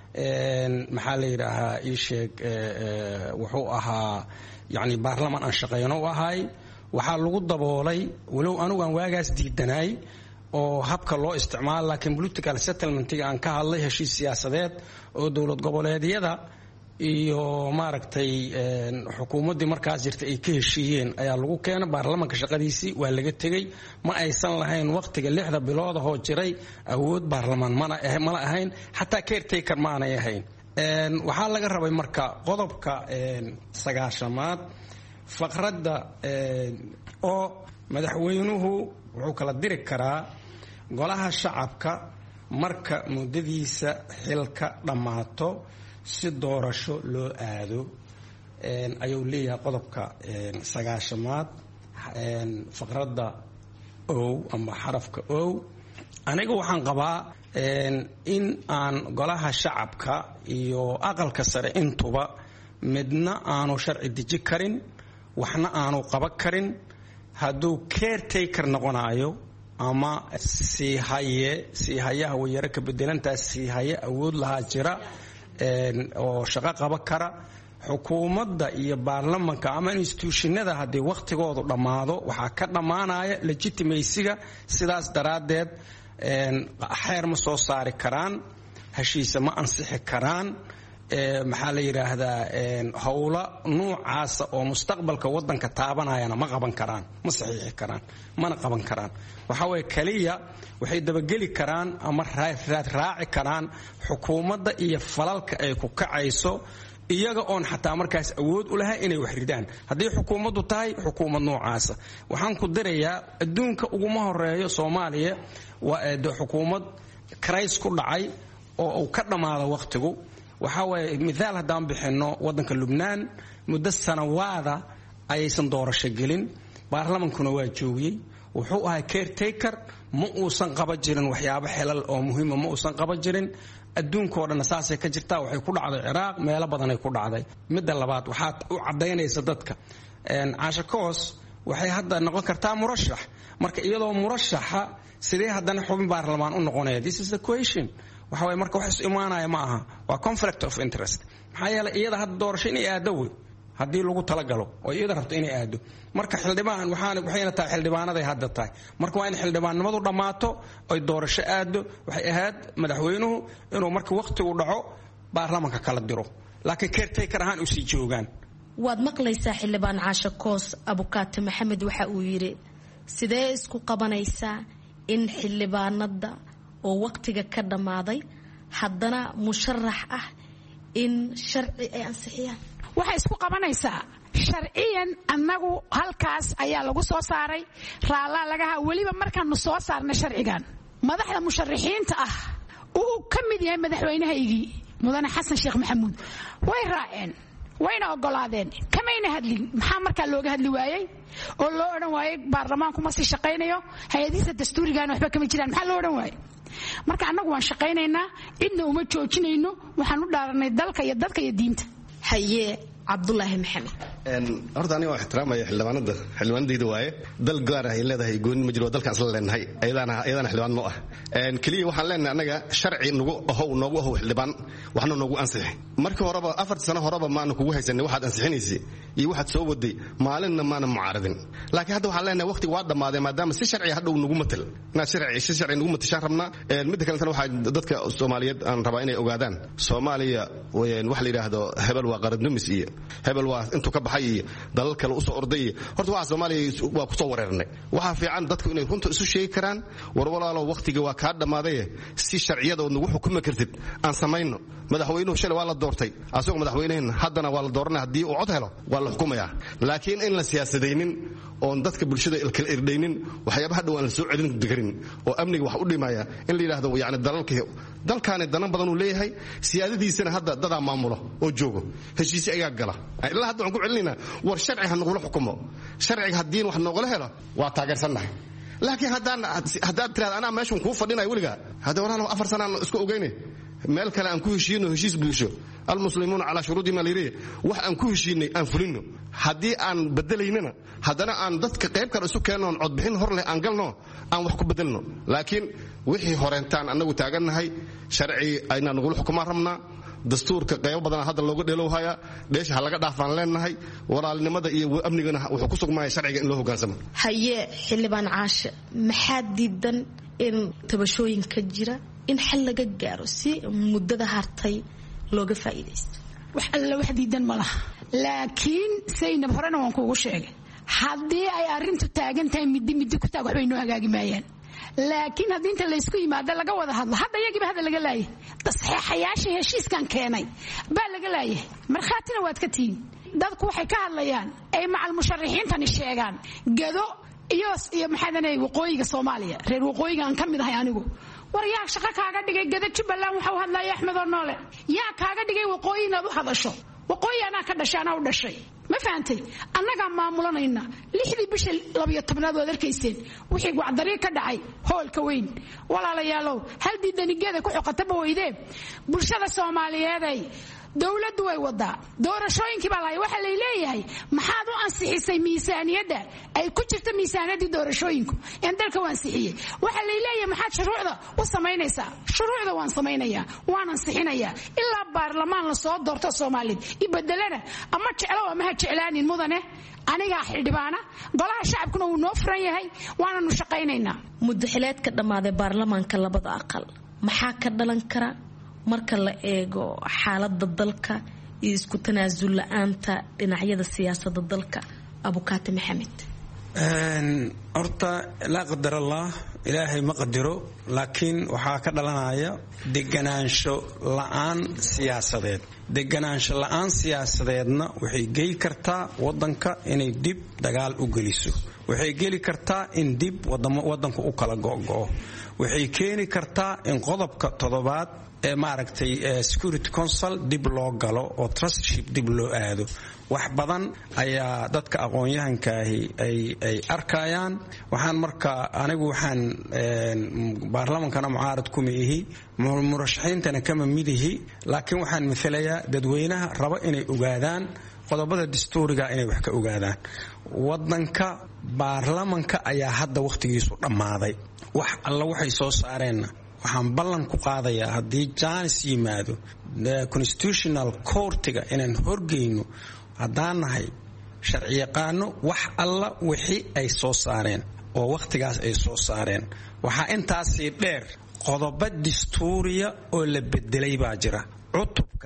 maxaa la yidhaahaa ii sheeg wuxuu ahaa yani baarlamaan aan shaqayno u ahay waxaa lagu daboolay walow anigu aan waagaas diidanay oo habka loo isticmaalo laakiin political settlementiga aan ka hadlay heshiis siyaasadeed oo dowlad goboleedyada iyo maaragtay xukuumaddii markaas jirta ay ka heshiiyeen ayaa lagu keenay baarlamaanka shaqadiisii waa laga tegey ma aysan lahayn waqtiga 6 bilood oo jiray awood baarlamaan mana ahayn xataa caretaker ma aanay ahayn waxaa laga rabay marka qodobka 9aad faqradda oo madaxweynuhu wuxuu kala diri karaa golaha shacabka marka muddadiisa xilka dhammaato si doorasho loo aado ayuu leeyahay qodobka 9aad faqradda ow ama xarafka ow aniga waxaan qabaa in aan golaha shacabka iyo aqalka sare intuba midna aanu sharci deji karin waxna aanu qaban karin hadduu caretaker noqonayo ama siihayaha wayaro ka bedelantaas siihaye awood lahaa jira oo shaqo qaban kara xukuumadda iyo baarlamaanka ama institutionada haddii waqtigoodu dhammaado waxaa ka dhammaanaya legitimacyga sidaas daraaddeed xeer ma soo saari karaan heshiise ma ansixi karaan maxaa la yidhaahdaa howlo nuucaasa oo mustaqbalka wadanka taabanayana ma qaban karaan, ma saxiixi karaan, mana qaban karaan. waxaa weeye kaliya waxay dabageli karaan ama raaci karaan xukuumadda iyo falalka ay ku kacayso iyaga oon xataa markaas awood u lahay inay wax ridaan. haddii xukuumaddu tahay xukuumad noocaasa, waxaan ku dirayaa adduunka uguma horeeyo Soomaaliya waa xukuumad karays ku dhacay oo uu ka dhammaado waqtigu. waxaa waaye midaal haddaan bixinno waddanka Lubnaan muddo sanawaada ayaysan doorasho gelin, baarlamankuna waa joogiyey, wuxuu ahaa caretaker, ma uusan qaban jirin waxyaabo xelal oo muhiima, ma uusan qaban jirin. adduunkoo dhanna saasay ka jirtaa. waxay ku dhacday Ciraaq, meelo badanay ku dhacday. midda labaad waxaa u caddaynaysa dadka Caasha Koos waxay hadda noqon kartaa murashax. marka iyadoo murashaxa sidee haddana xubin baarlamaan u noqonaya? This is the question. waxa way marka wax is imaanaya ma aha, waa conflict of interest. maxaa yeelay iyada hadda doorasho inay aado wey haddii lagu talagalo oo iyada rabto inay aado. marka xildhibaan waxayna tahay xildhibaanaday hadda tahay. marka waa in xildhibaannimadu dhammaato oy doorasho aado. waxay ahayd madaxweynuhu inuu marka waqtigu dhaco baarlamanka kala diro, laakiin caretaker ahaan usii joogaan. waad maqlaysaa xildhibaan Caasha Koos. Abukaate Maxamed waxa uu yidhi sidee isku qabanaysaa in xildhibaanada oo waqtiga ka dhammaaday haddana musharax ah in sharci ay ansixiyaan? waxay isku qabanaysaa sharciyan. annagu halkaas ayaa lagu soo saaray raallaa lagaha. weliba markaanu soo saarnay sharcigan, madaxda musharaxiinta ah uu ka mid yahay madaxweynahaygii mudane xasan sheekh maxamuud way raaceen, wayna ogolaadeen, kamayna hadlin. maxaa markaa looga hadli waayey oo loo odhan waayey baarlamaanku ma sii shaqaynayo, hay-adihiisa dastuurigaana waxba kama jiraan? maxaa loo odhan waayey? marka annagu waan shaqaynaynaa, cidna uma joojinayno. waxaan u dhaaranay dalka iyo dadka iyo diinta. haye Cabdulaahi Maxamed. horta aniga waa ixtiraamaya xildhibaanadayda waaye. dal gaar ah ay leedahay gooni ma jiro, dalkaan isla leenahay, ayadana xildhibaan noo ah. keliya waxaan leenahay annaga sharci noogu ahow xildhibaan, waxna noogu ansixi. markii horeba 4 sano horeba maana kugu haysanay waxaad ansixinaysay iyo waxaad soo waday, maalinna maana mucaaradin. laakiin hadda waxaan leenahay waqtiga waa dhammaaday, maadaama si sharci hadhow nagu matal, inaad si sharci nagu matashaan rabnaa. midda kalentana waxaa dadka Soomaaliyeed aan rabaa inay ogaadaan, Soomaaliya wax la yidhaahdo hebel waa qaradnumis iyo hebel waa intuu ka baxay iyo dalal kale u soo orday. horta waxa Soomaaliya waa ku soo wareernay. waxa fiican dadku inay runta isu sheegi karaan. war walaalo waqtiga waa ka dhamaaday, si sharciyada oo nagu xukumi kartid aan samayno. madaxweynuhu shalay waa la doortay, asagoo madaxweynaheena haddana waa la dooranaya. haddii uu cod helo waa la xukumayaa. laakiin in la siyaasadaynin oon dadka bulshada kala irdhaynin, waxyaabaha dhow aan la soo celin karin oo amniga wax u dhimaya in la yidhaahdo yani dalkaani dana badan uu leeyahay, siyaadadiisana hadda dadaa maamulo oo joogo, heshiisi ayaa gala. ilaa hadda waxaan ku celinaynaa war sharci ha nagula xukumo. sharciga haddii wax noogala helo waa taageersannahay. laakiin haddaad tiraada anaa meeshan kuu fadhinayo weligaa, hadda walaalow 4 sanaan isku ogeyne meel kale aan ku heshiino, heshiis bulsho. almuslimuuna calaa shuruudihim alayri, wax aan ku heshiinay aan fulino. haddii aan bedelaynana haddana aan dadka qayb kale isu keenno, codbixin hor leh aan galno, aan wax ku bedelno. laakiin wixii horeentaan annagu taagannahay, sharci aynaa nagula xukumaan rabnaa. dastuurka qaybo badan hadda looga dheelowhaya, dheesha ha laga dhaafaan leenahay. walaalnimada iyo amnigana wuxuu ku sugmaaya sharciga in loo hogaansamo. haye xildhibaan Caasha, maxaa diidan in tabashooyinka jira in xal laga gaaro si muddada hartay looga faa'iidaysto? wax alla wax diidan ma laha, laakiin Zaynab horena waan kuugu sheegay, haddii ay arrintu taagan tahay midi ku taag waxbay noo hagaagi maayaan. laakiin haddii inta laysku yimaado laga wada hadlo, hadda iyagiiba hadda laga laayay, saxeexayaashii heshiiskan keenay baa laga laayay, markhaatina waad ka tihiin. dadku waxay ka hadlayaan ay macal musharaxiintani sheegaan gado iyo maxaadanay waqooyiga Soomaaliya, reer waqooyiga aan ka mid ahay anigu. war yaa shaqo kaaga dhigay gado Jubbaland waxa uu hadlaya Axmed oo noole, yaa kaaga dhigay waqooyi inaad u hadasho? waqooyi anaa ka dhashay, anaa u dhashay, ma fahantay? annagaa maamulanayna. 6dii bisha 12aad waad arkayseen wixii wacdari ka dhacay hoolka weyn. walaalayaalow hal diidanigeeda ku xoqataba weydee bulshada Soomaaliyeeday dawladdu way wadaa doorashooyinkii baa waxa la leeyahay maxaad u ansixisay miisaaniyada ay ku jirto miisaaniyadii doorashooyinku in dalka waan ansixiyay. waxa la leeyahay maxaad shuruucda u samaynaysaa? shuruucda waan samaynayaa, waan ansixinayaa ilaa baarlamaan la soo doorto Soomaaliyeed ibedelana ama jeclo ama ha jeclaanin mudane aniga xildhibaana golaha shacabkuna uu noo furan yahay, waananu shaqaynaynaa. muddo xileedka dhammaaday baarlamaanka labada aqal maxaa ka dhalan kara marka la eego xaalada dalka iyo isku tanaasul la-aanta dhinacyada siyaasada dalka abukaati maxamed? horta laa qadar allah, ilaahay ma qadiro, laakiin waxaa ka dhalanaya deganaansho la-aan siyaasadeed. deganaansho la-aan siyaasadeedna waxay geli kartaa wadanka inay dib dagaal u geliso, waxay geli kartaa in dib wadanku u kala go'go'o, waxay keeni kartaa in qodobka 7 ee maaragtay security council dib loo galo oo trusteeship dib loo aado. wax badan ayaa dadka aqoon-yahankaahi ay arkayaan. anigu waxaan baarlamankana mucaarad kuma ihi, murashaxiintana kama midihi, laakiin waxaan maalayaa dadweynaha raba inay ogaadaan qodobada dastuuriga inay wax ka ogaadaan. wadanka baarlamanka ayaa hadda wakhtigiisu dhammaaday. wax alla waxay soo saareenna waxaan ballan ku qaadayaa haddii jaanis yimaado constitutional courtiga inaan horgeyno haddaan nahay sharciyaqaano wax alla wixii ay soo saareen oo wakhtigaas ay soo saareen. waxaa intaasii dheer qodobo dastuuriya oo la bedelay baa jira. cutubka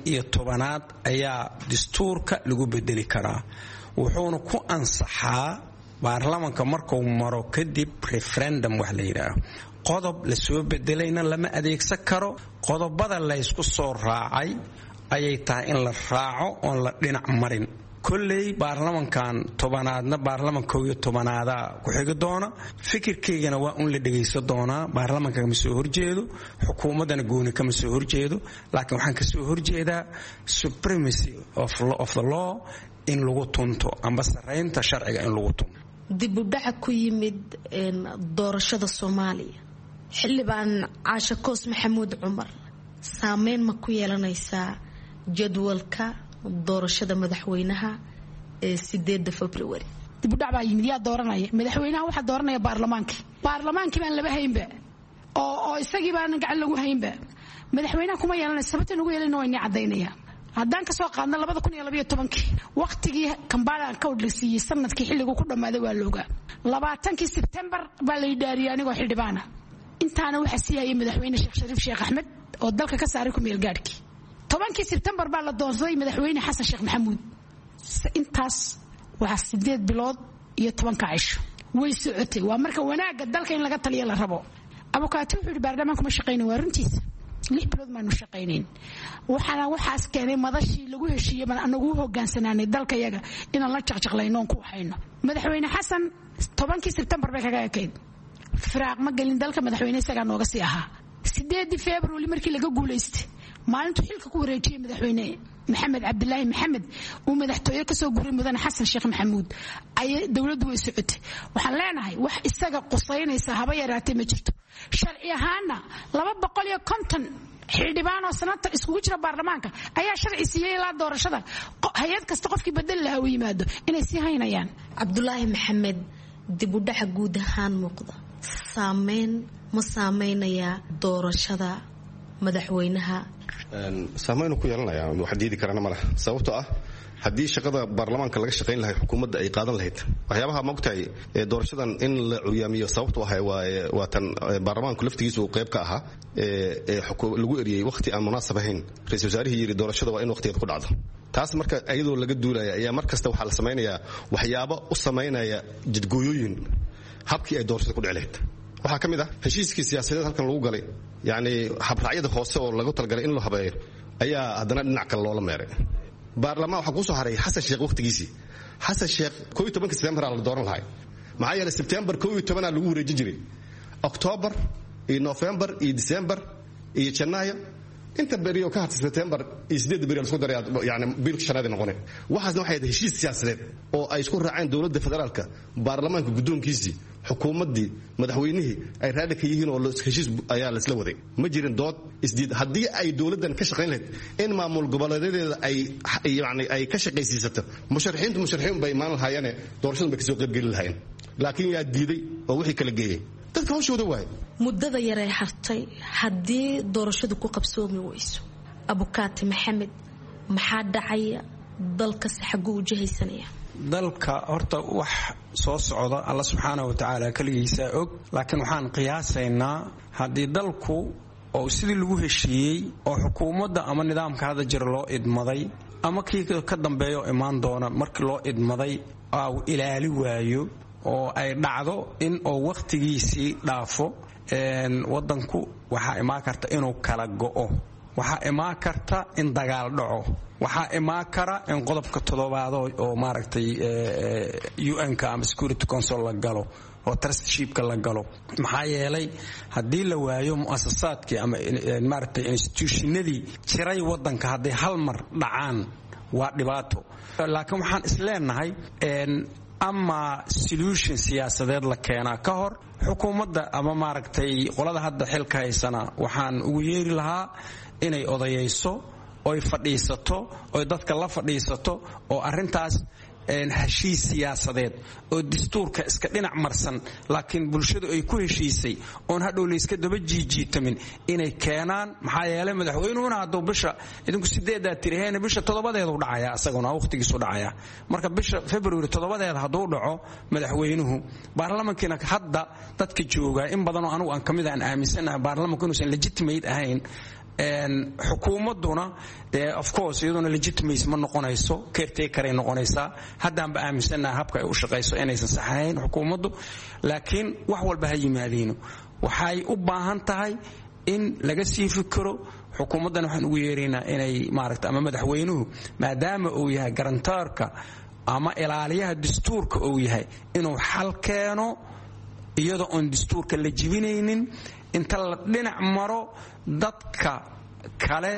15 ayaa dastuurka lagu bedeli karaa, wuxuuna ku ansaxaa baarlamanka markuu maro kadib referendum wax la yidhaaho. qodob la soo bedelayna lama adeegsan karo. qodobada laysku soo raacay ayay tahay in la raaco oon la dhinac marin. kolley baarlamankan 10aadna baarlamanka 11aada ku xigi doona. fikirkaygana waa un la dhegaysan doonaa. baarlamanka kama soo horjeedo, xukuumaddana gooni kama soo horjeedo, laakiin waxaan ka soo horjeedaa supremacy of the law in lagu tunto amba saraynta sharciga in lagu tunto. dib u dhaca ku yimid doorashada Soomaaliya, xildhibaan Caasha Koos Maxamuud Cumar, saameyn ma ku yeelanaysaa jadwalka doorashada madaxweynaha ee 8 February? dib u dhac baa yimid, yaa dooranaya madaxweynaha? waxaa dooranaya baarlamaankii baan laba haynba oo isagii baan gacan lagu haynba. madaxweynaha kuma yeelanaysa, sababta nagu yeelan waa inay cadaynayaan. haddaan ka soo qaadno 2012 waqtigii Kampala ka wadlisiiyay sanadkii xilligu ku dhamaaday waa looga 20 September baa la yidhaariyay anigoo xildhibaana. intaana waxa siiyay madaxweyne Sheekh Shariif Sheekh Axmed oo dalka ka saaray ku meel gaarkii. 10 September baa la doorsaday madaxweyne Xasan Sheekh Maxamuud. intaas waxa 8 bilood iyo 10 cisho way socotay. waa marka wanaaga dalka in laga taliyo la rabo. abukaati wuxuu yiri baarlamaanku ma shaqeynay, waa runtiisa 6 bilood maanu shaqeynayn. waxaas keenay madashii lagu heshiiyay baan anagu hogaansanaanay dalka yaga inaan la jaqjaqlayno ku waxayno. madaxweyne Xasan 10 September bay kaga ekeyd. firaaq ma galin dalka, madaxweyne isaga nooga sii ahaa. 8 February markii laga guuleystay maalintu xilka ku wareejiyay madaxweyne Maxamed Cabdilaahi Maxamed uu madaxtooyo ka soo guuray mudane Xasan Sheekh Maxamuud ay dawladdu way socotay. waxaan leenahay wax isaga qusaynaysa haba yaraatay ma jirto. sharci ahaana 250 xildhibaan oo sanadka iskugu jira baarlamaanka ayaa sharci siiyay la doorashada. hay'ad kasta qofkii bedel lahaa u yimaado inay sii haynayaan. Cabdulaahi Maxamed, dib u dhaca guud ahaan muuqda ma saameynaya doorashada madaxweynaha? saameyn ku yeelanaya wax diidi karana malaha. sababtoo ah haddii shaqada baarlamaanka laga shaqayn lahay xukuumadda ay qaadan lahayd waxyaabaha moogtahay doorashadan in la cuyaamiyo sababtoo ah waa tan baarlamaanku laftigiisu qayb ka ahaa lagu eriyay waqti aan munaasab ahayn. ra'iisul wasaarihii yiri doorashada waa in waqtigeed ku dhacdo. taas marka iyadoo laga duulaya ayaa mar kasta waxaa la samaynayaa waxyaabo u samaynaya jidgooyooyin habkii ay doorashada ku dhici lahayd. waxaa ka mid ah heshiiskii siyaasadeed halkan lagu galay, yacni habraacyada hoose oo lagu talagalay in loo habeeyo ayaa haddana dhinac kale loola meeray. baarlamaan waxaa kusoo haray Xasan Sheekh waqtigiisii. Xasan Sheekh 11 September la dooran lahay. maxaa yeelay September 11 lagu wareejin jiray. October iyo November iyo December iyo Janaayo inta beriyo ka hartay September iyo 8 beriyo isku daray, yani biilka shanaad noqonay. waxaasna waxay tahay heshiis siyaasadeed oo ay isku raaceen dawladda federaalka, baarlamaanka guddoonkiisii, xukuumaddii, madaxweynihii ay raali ka yihiin oo heshiis ayaa la isla waday. ma jirin dood isdiid. haddii ay dawladdan ka shaqayn lahayd in maamul goboleedadeeda ay ka shaqaysiisato, musharaxiin bay imaan lahaayeen, doorashadan bay kasoo qaybgeli lahaayeen. laakiin yaa diiday oo wixii kala geeyay dadka hawshooda waay. muddada yar ee hartay haddii doorashadu ku qabsoomi weyso, abukaati Maxamed, maxaa dhacaya? dalka si xaguu u jihaysanaya? dalka horta wax soo socda Allah subxaanahu wa ta'aala kaligiisa og, laakiin waxaan qiyaasaynaa haddii dalku oo sidii lagu heshiiyey oo xukuumadda ama nidaamka hadda jira loo idmaday ama kii ka dambeeyo imaan doona markii loo idmaday uu ilaali waayo oo ay dhacdo in oo wakhtigiisii dhaafo waddanku waxaa imaan karta inuu kala go'o, waxaa imaan karta in dagaal dhaco, waxaa imaan kara in qodobka 7 oo maaragtay UN-ka ama Security Council la galo oo trusteeshipka la galo. maxaa yeelay haddii la waayo mu'asasaadkii ama maaragtay institutionadii jiray waddanka hadday hal mar dhacaan waa dhibaato. laakiin waxaan isleenahay ama solution siyaasadeed la keenaa ka hor xukuumadda ama maaragtay qolada hadda xilka haysana waxaan ugu yeeri lahaa inay odayayso oy fadhiisato oy dadka la fadhiisato oo arrintaas heshiis siyaasadeed oo dastuurka iska dhinac marsan laakiin bulshadu ay ku heshiisay oon hadhow layska daba jiijiitamin inay keenaan. maxaa yeelay madaxweynuhuna hadduu bisha idinku 8 tiriheen bisha 7 dhacaya asaguna waqtigiisu dhacaya marka bisha February 7 hadduu dhaco madaxweynuhu baarlamaankiina hadda dadka jooga in badan oo anigu aan kamid aan aaminsanahay baarlamaanku inuusan legitimate ahayn xukuumaduna of course iyaduna legitimacy ma noqonayso caretaker ay noqonaysaa haddaanba aaminsanahay habka ay u shaqayso inaysan saxahayn xukuumaddu laakiin wax walba ha yimaadiino waxay u baahan tahay in laga sii fikiro. xukuumaddan waxaan ugu yeeraynaa inay maaragta ama madaxweynuhu maadaama uu yahay garantaarka ama ilaaliyaha dastuurka uu yahay inuu xal keeno iyadoo oon dastuurka la jibinaynin inta la dhinac maro dadka kale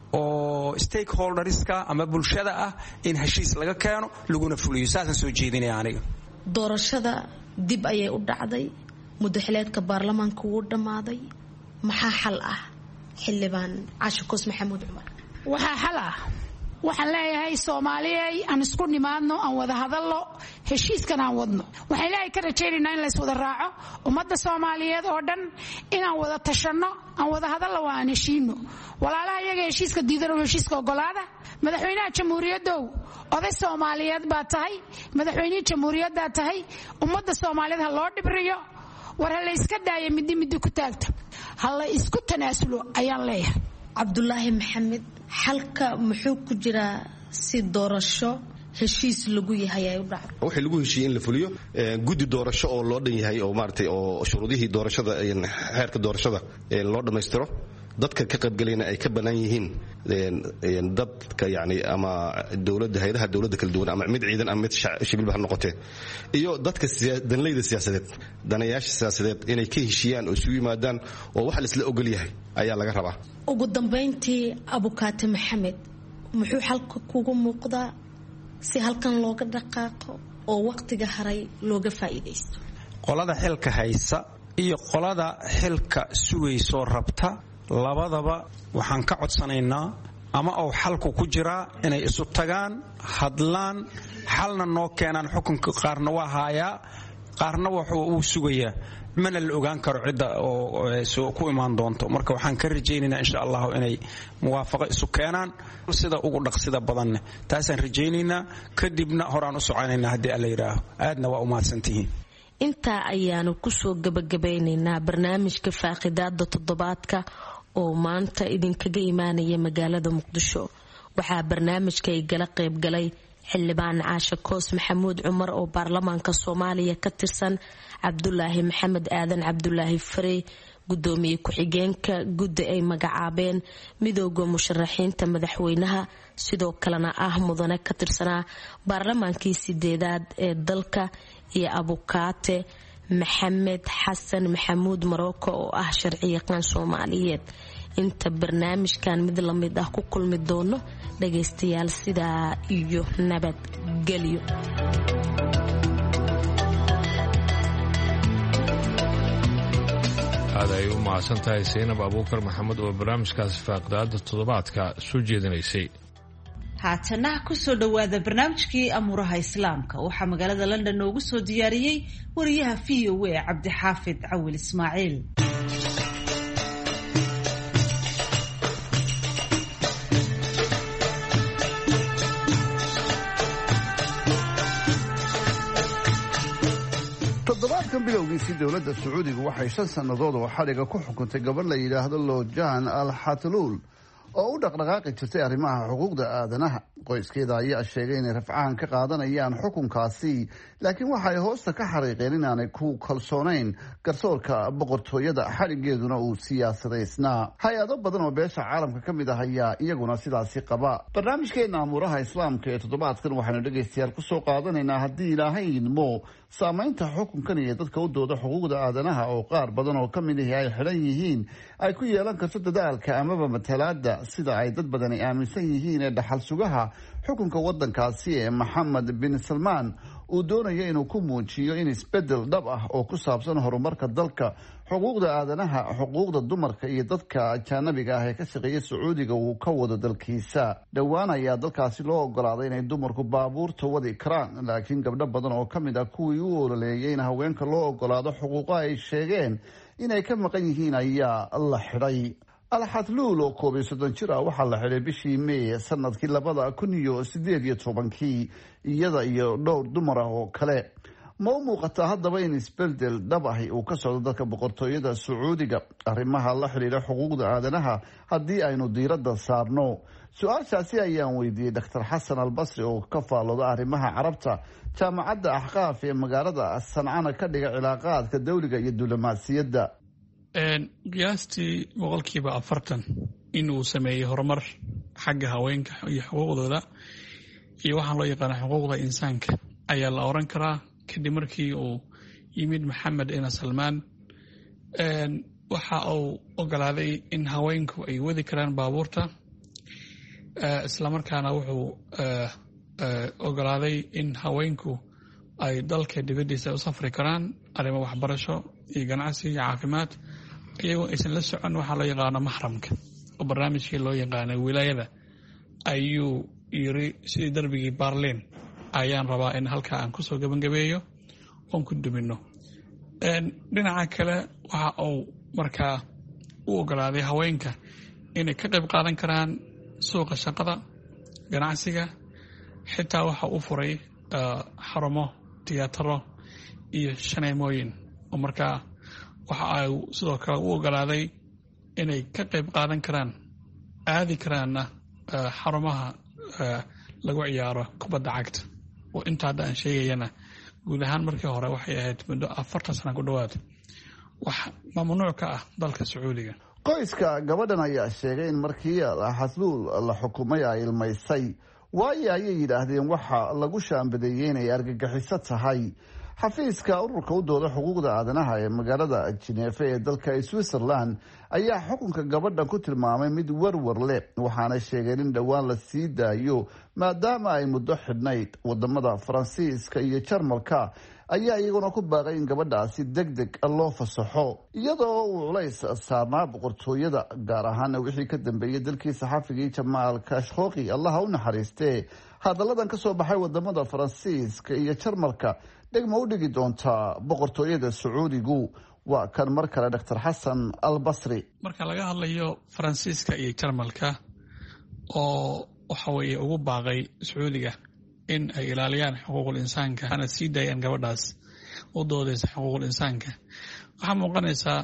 oo stakeholderska ama bulshada ah in heshiis laga keeno laguna fuliyo. saasaan soo jeedinaya aniga. doorashada dib ayay u dhacday, muddaxileedka baarlamaanka wuu dhammaaday. maxaa xal ah xildhibaan Caasho Koos Maxamuud Cumar? waxaa xal ah waxaan leeyahay Soomaaliyay aan isku nimaadno aan wada hadalno heshiiskan aan wadno. waxaan leeyahay ka rajaynaynaa in la is wada raaco ummadda Soomaaliyeed oo dhan inaan wada tashanno aan wada hadalno waa aan heshiino. walaalaha iyaga heshiiska diidan oo heshiiska ogolaada. madaxweynaha jamhuuriyadda oday Soomaaliyeed baa tahay, madaxweynaha jamhuuriyadda tahay, ummadda Soomaaliyeed ha loo dhibriyo. war ha la iska daayo midi ku taagta, ha la isku tanaasulo ayaan leeyahay. Cabdulaahi Maxamed, xalka muxuu ku jiraa si doorasho heshiis lagu yahay ay u dhacdo? waxa lagu heshiiyay in la fuliyo guddi doorasho oo loo dhan yahay oo maartay oo shuruudihii doorashada xeerka doorashada loo dhameystiro, dadka ka qaybgalayna ay ka banaan yihiin dadka yani ama dawladda hay'adaha dawladda kala duwan ama mid ciidan ama mid shacbi ha noqotee iyo dadka danleyda siyaasadeed danayaasha siyaasadeed inay ka heshiiyaan oo isugu yimaadaan oo wax la isla ogol yahay ayaa laga rabaa. ugu dambeyntii Abukaate Maxamed, muxuu xalka kugu muuqdaa si halkan looga dhaqaaqo oo waqtiga haray looga faa'iideysto? qolada xilka haysa iyo qolada xilka sugayso rabta labadaba waxaan ka codsanaynaa ama oo xalku ku jiraa inay isu tagaan, hadlaan, xalna noo keenaan. xukunka qaarna waa haayaa, qaarna wuxuu uu sugayaa, mana la ogaan karo cidda oo soo ku imaan doonto. marka waxaan ka rajaynaynaa insha Allah inay muwaafaqo isu keenaan sida ugu dhaqsida badan. taasaan rajaynaynaa, kadibna horaan u soconaynaa haddii alla yiraaho. aadna waa u mahadsantihiin. intaa ayaanu kusoo gabagabeynaynaa barnaamijka faaqidaada toddobaadka oo maanta idinkaga imaanaya magaalada Muqdisho. waxaa barnaamijka ay gala qayb galay xildhibaan Caasho Koos Maxamuud Cumar oo baarlamaanka Soomaaliya ka tirsan, Cabdulaahi Maxamed Aadan Cabdulaahi Farey, gudoomiye ku-xigeenka guddi ay magacaabeen midowga musharaxiinta madaxweynaha, sidoo kalena ah mudane ka tirsanaa baarlamaankii 8aad ee dalka, iyo Abukaate Maxamed Xasan Maxamuud Maroko oo ah sharciyaqaan Soomaaliyeed. inta barnaamijkan mid la mid ah ku kulmi doono dhageystayaal sidaa iyo nabadgelyo. aad ay u mahadsantahay Saynab Abuukar Maxamed oo barnaamijkaasi faaqidaada toddobaadka soo jeedinaysay. haatana ku soo dhawaada barnaamijkii amuuraha islaamka. waxaa magaalada London noogu soo diyaariyey wariyaha VOA Cabdixaafid Cawil Ismaaciil. sanadkan bilowgiisii dowladda sacuudiga waxay 5 sannadood oo xadhiga ku xukuntay gabadh la yidhaahdo lojaan al xatluul oo u dhaqdhaqaaqi jirtay arrimaha xuquuqda aadanaha. qoyskeeda ayaa sheegay inay rafcaan ka qaadanayaan xukunkaasi, laakiin waxay hoosta ka xariiqeen inaanay ku kalsoonayn garsoorka boqortooyada, xadhigeeduna uu siyaasadaysnaa. hay-ado badan oo beesha caalamka ka mid ah ayaa iyaguna sidaasi qaba. barnaamijkeena amuuraha islaamka ee toddobaadkan waxaanu dhegaystayaal kusoo qaadanaynaa haddii ilaahay idmo saamaynta xukunkan iyo dadka u dooda xuquuqda aadanaha oo qaar badan oo ka mid ahi ay xidhan yihiin ay ku yeelan karto dadaalka amaba matalaada sida ay dad badani aaminsan yihiin ee dhaxal sugaha xukunka wadankaasi ee maxamed bin salmaan uu doonaya inuu ku muujiyo in isbedel dhab ah oo ku saabsan horumarka dalka, xuquuqda aadanaha, xuquuqda dumarka iyo dadka ajaanabiga ah ee ka shaqeeya sacuudiga uu ka wado dalkiisa. dhowaan ayaa dalkaasi loo ogolaaday inay dumarku baabuurta wadi karaan, laakiin gabdho badan oo ka mid ah kuwii u ololeeyay in haweenka loo ogolaado xuquuqa ay sheegeen inay ka maqan yihiin ayaa la xidhay. alxatluul oo 31 jir ah waxaa la xidhay bishii May sanadkii 2018 iyada iyo dhowr dumar ah oo kale. ma u muuqataa haddaba in isbedel dhab ahi uu ka socdo dalka boqortooyada sacuudiga arrimaha la xidhiidha xuquuqda aadanaha haddii aynu diiradda saarno? su-aashaasi ayaan weydiiyey dr xasan albasri oo ka faalooda arrimaha carabta jaamacadda axqaaf ee magaalada sancana ka dhiga cilaaqaadka dawliga iyo diblomaasiyadda. qiyaastii 40% inuu sameeyey horumar xagga haweenka iyo xuquuqdooda iyo waxaan loo yaqaana xuquuqda insaanka ayaa la oran karaa kadib markii uu yimid maxamed bin salmaan. waxa uu ogolaaday in haweenku ay wadi karaan baabuurta, islamarkaana wuxuu ogolaaday in haweenku ay dalka dibadiisa u safri karaan arrimo waxbarasho iyo ganacsi iyo caafimaad iyagoo aysan la socon waxaa loo yaqaano maxramka oo barnaamijkii loo yaqaanay wilaayada. ayuu yiri sidii darbigii Berlin ayaan rabaa in halka aan kusoo gabagabeeyo oon ku dumino. dhinaca kale waxa uu markaa u ogolaaday haweenka inay ka qayb qaadan karaan suuqa shaqada, ganacsiga, xitaa waxa uu furay xarumo tiyaataro iyo shaneemooyin oo markaa waxa ay sidoo kale u ogolaaday inay ka qayb qaadan karaan aadi karaanna xarumaha lagu ciyaaro kubadda cagta oo inta hadda aan sheegayana guud ahaan markii hore waxay ahayd muddo 40 sano ku dhowaad wax mamnuuc ka ah dalka sacuudiga. qoyska gabadhan ayaa sheegay in markii xatluul la xukumay ay ilmaysay, waayo ayay yidhaahdeen waxa lagu shaambadeeyey inay argagixiso tahay. xafiiska ururka u dooda xuquuqda aadanaha ee magaalada Geneva ee dalka Switzerland ayaa xukunka gabadhan ku tilmaamay mid warwar leh, waxaana sheegeen in dhowaan la sii daayo maadaama ay muddo xidhnayd. wadamada Faransiiska iyo Jarmalka ayaa iyaguna ku baaqay in gabadhaasi degdeg loo fasaxo, iyadoo uu culays saarnaa boqortooyada, gaar ahaan wixii ka dambeeyay dalkii saxafigii Jamaal Khashoggi allaha u naxariistee. hadalladan ka soo baxay wadamada Faransiiska iyo Jarmalka degma u dhigi doontaa boqortooyada sacuudigu. waa kan mar kale dr xasan albasri. marka laga hadlayo Faransiiska iyo Jarmalka oo waxa weeye ugu baaqay sacuudiga in ay ilaaliyaan xuquuqul insaanka ana sii daayaan gabadhaas u doodaysa xuquuqul insaanka, waxaa muuqanaysaa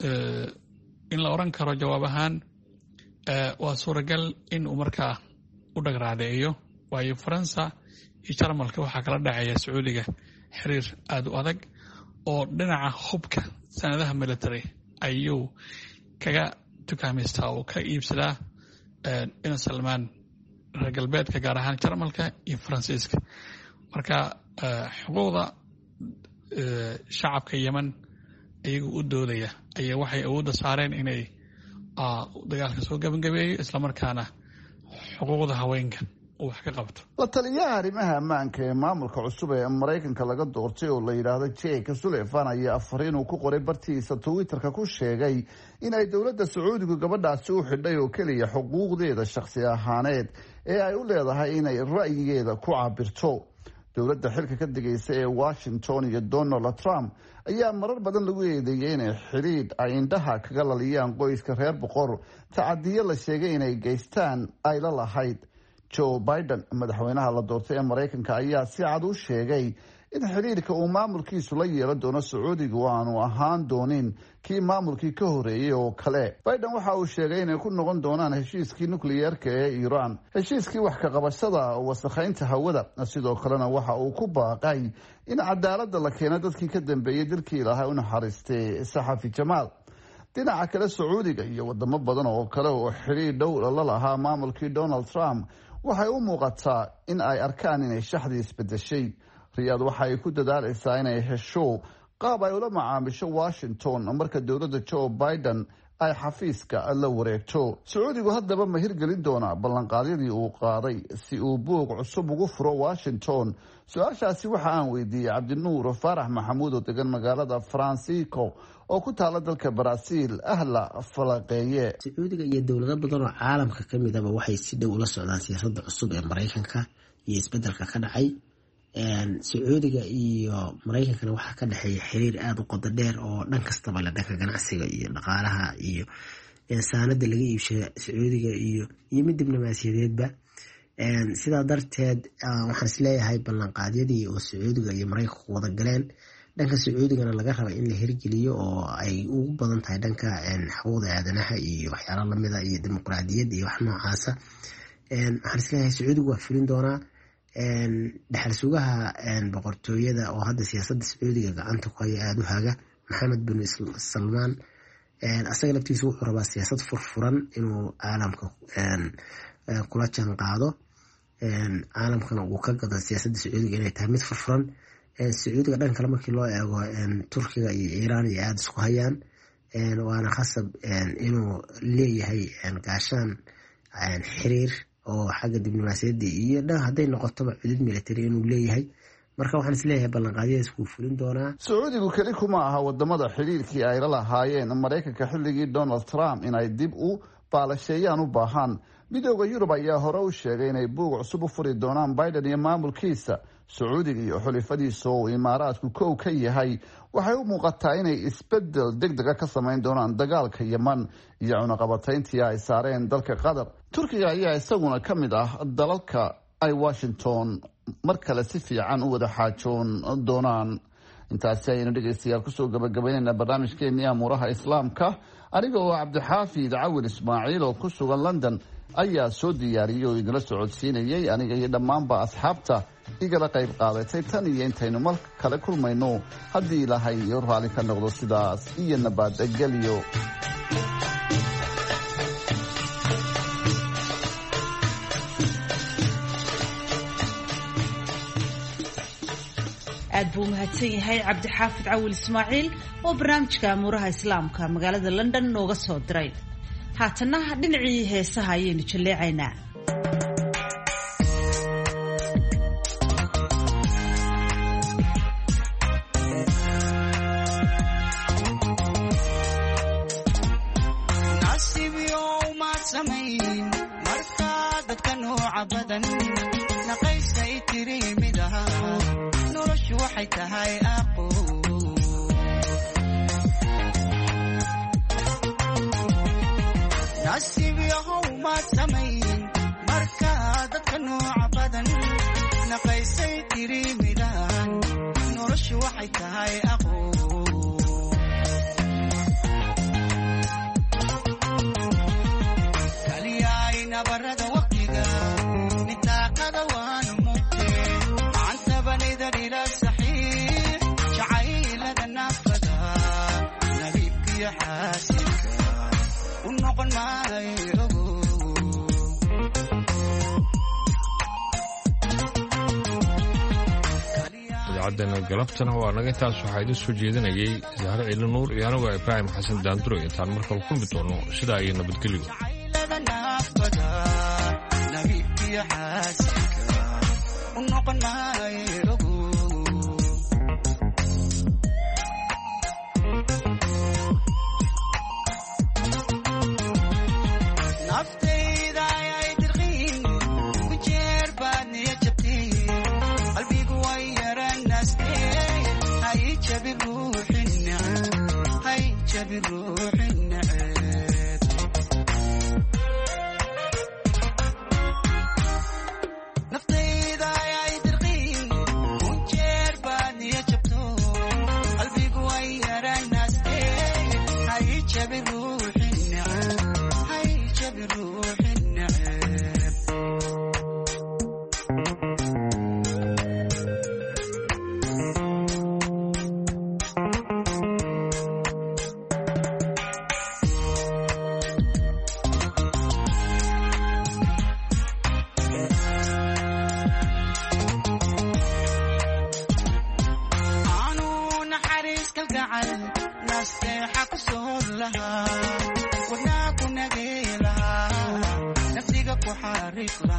in la oran karo jawaab ahaan waa suuragal in uu markaa u dhagraadeeyo, waayo Faransa iyo Jarmalka waxaa kala dhaceeya sacuudiga xiriir aad u adag oo dhinaca hubka sanadaha military ayuu kaga dukaamaystaa oo ka iibsadaa bin salmaan reer galbeedka gaar ahaan Jarmalka iyo Faransiiska. marka xuquuqda shacabka Yemen iyagu u doodaya ayaa waxay awoodda saareen inay dagaalka soo gabagabeeyo islamarkaana xuquuqda haweenka wax ka qabto. la taliyaha arrimaha ammaanka ee maamulka cusub ee Mareykanka laga doortay oo la yiraahdo Jake Sullivan ayaa afariin uu ku qoray bartiisa Twitterka ku sheegay in ay dowladda Sacuudiga gabadhaasi u xidhay oo kaliya xuquuqdeeda shakhsi ahaaneed ee ay u leedahay inay ra'yigeeda ku cabirto. dowladda xilka ka digaysa ee Washington iyo Donald Trump ayaa marar badan lagu eedeeyay inay xiriir ay indhaha kaga laliyaan qoyska reer boqor, tacadiyo la sheegay inay geystaan ay la lahayd. Joe Biden madaxweynaha la doortay ee Mareykanka ayaa si cad u sheegay in xiriirka uu maamulkiisu la yeelan doono sacuudigu aanu ahaan doonin kii maamulkii ka horeeyey oo kale. Biden waxa uu sheegay inay ku noqon doonaan heshiiskii nukliyeerka ee Iiraan, heshiiskii wax ka qabashada wasakhaynta hawada. Sidoo kalena waxa uu ku baaqay in cadaaladda la keeno dadkii ka dambeeyey dilkii Ilaahay u naxariistay saxafi Jamaal. dhinaca kale sacuudiga iyo wadamo badan oo kale oo xiriir dhow la lahaa maamulkii Donald Trump waxay u muuqataa in ay arkaan inay shaxdii isbedeshay. Riyaad waxay ku dadaalaysaa inay hesho qaab ay ula macaamisho Washington marka dowladda Joe Biden ay xafiiska la wareegto. Sacuudigu haddaba ma hirgelin doonaa ballanqaadyadii uu qaaday si uu buug cusub ugu furo Washington? Su-aashaasi waxa aan weydiiyey Cabdinuur Faarax Maxamuud oo degan magaalada Francisco oo ku taala dalka Brazil ahla falaqeeye. Sacuudiga iyo dowlado badan oo caalamka ka mid ah waxay si dhow ula socdaan siyaasadda cusub ee Mareykanka iyo isbedelka ka dhacay. Sacuudiga iyo Mareykankana waxaa ka dhexeeya xiriir aad u qoto dheer oo dhan kastaba la dhanka ganacsiga iyo dhaqaalaha iyo saanada laga iibsado Sacuudiga iyo mid diblomaasiyadeedba. Sidaa darteed waxaan isleeyahay ballanqaadyadii oo Sacuudiga iyo Mareykanku wada galeen dhanka Sacuudigana laga raba in la hirgeliyo oo ay ugu badan tahay dhanka xuquuqda aadanaha iyo waxyaalo lamida iyo dimuqraadiyadda iyo wax noocaasa. Waxaan isleeyahay Sacuudigu waa fulin doonaa. Dhaxal sugaha boqortooyada oo hadda siyaasadda Sacuudiga gacanta ku haya aad u haga Maxamed bin Salmaan asaga laftiisu wuxuu rabaa siyaasad furfuran inuu caalamka kula jaan qaado. Caalamkana uu ka gado siyaasadda Sacuudiga inay tahay mid furfuran. Sacuudiga dhan kale markii loo eego Turkiga iyo Iiraan iyo aad isku hayaan waana khasab inuu leeyahay gaashaan xiriir oo xagga diblomaasiyadda iyo dhan hadday noqotoba cudud military inuu leeyahay. Marka waxaan isleeyahay ballanqaadyadaas wuu fulin doonaa. Sacuudigu keli kuma aha wadamada xiriirkii ay la lahaayeen Mareykanka xilligii Donald Trump inay dib u baalasheeyaan u baahan. Midowga Yurub ayaa hore u sheegay inay buug cusub u furi doonaan Biden iyo maamulkiisa. Sacuudiga iyo xulifadiisa oo Imaaraadku kow ka yahay waxay u muuqataa inay isbedel degdega ka samayn doonaan dagaalka Yemen iyo cunaqabatayntii ay saareen dalka Qatar. Turkiga ayaa isaguna ka mid ah dalalka ay Washington mar kale si fiican u wada xaajoon doonaan. Intaasi ayaynu dhegeystayaal kusoo gabagabaynaynaa barnaamijkeennii amuuraha islaamka. Aniga oo Cabdixaafid Cawil Ismaaciil oo ku sugan London ayaa soo diyaariyey oo idinla socodsiinayay aniga iyo dhammaanba asxaabta igala qayb qaadatay. Tan iyo intaynu mar kale kulmayno haddii Ilaahay iyo raalli ka noqdo sidaas iyo nabadgelyo. aad buu mahadsan yahay Cabdixaafid Cawil Ismaaciil oo barnaamijka amuuraha islaamka magaalada London nooga soo diray. haatana dhinacii heesaha ayaynu jaleecaynaa. idaacaddeena galabtana waa naga intaas waxaa idin soo jeedinayay Zahra Ciidli Nuur iyo anigu Ibraahim Xasan Daanduro. Intaan markale kulmi doono sidaa iyo nabadgelyo. naftayda ay dirqiin kun jeer baan believe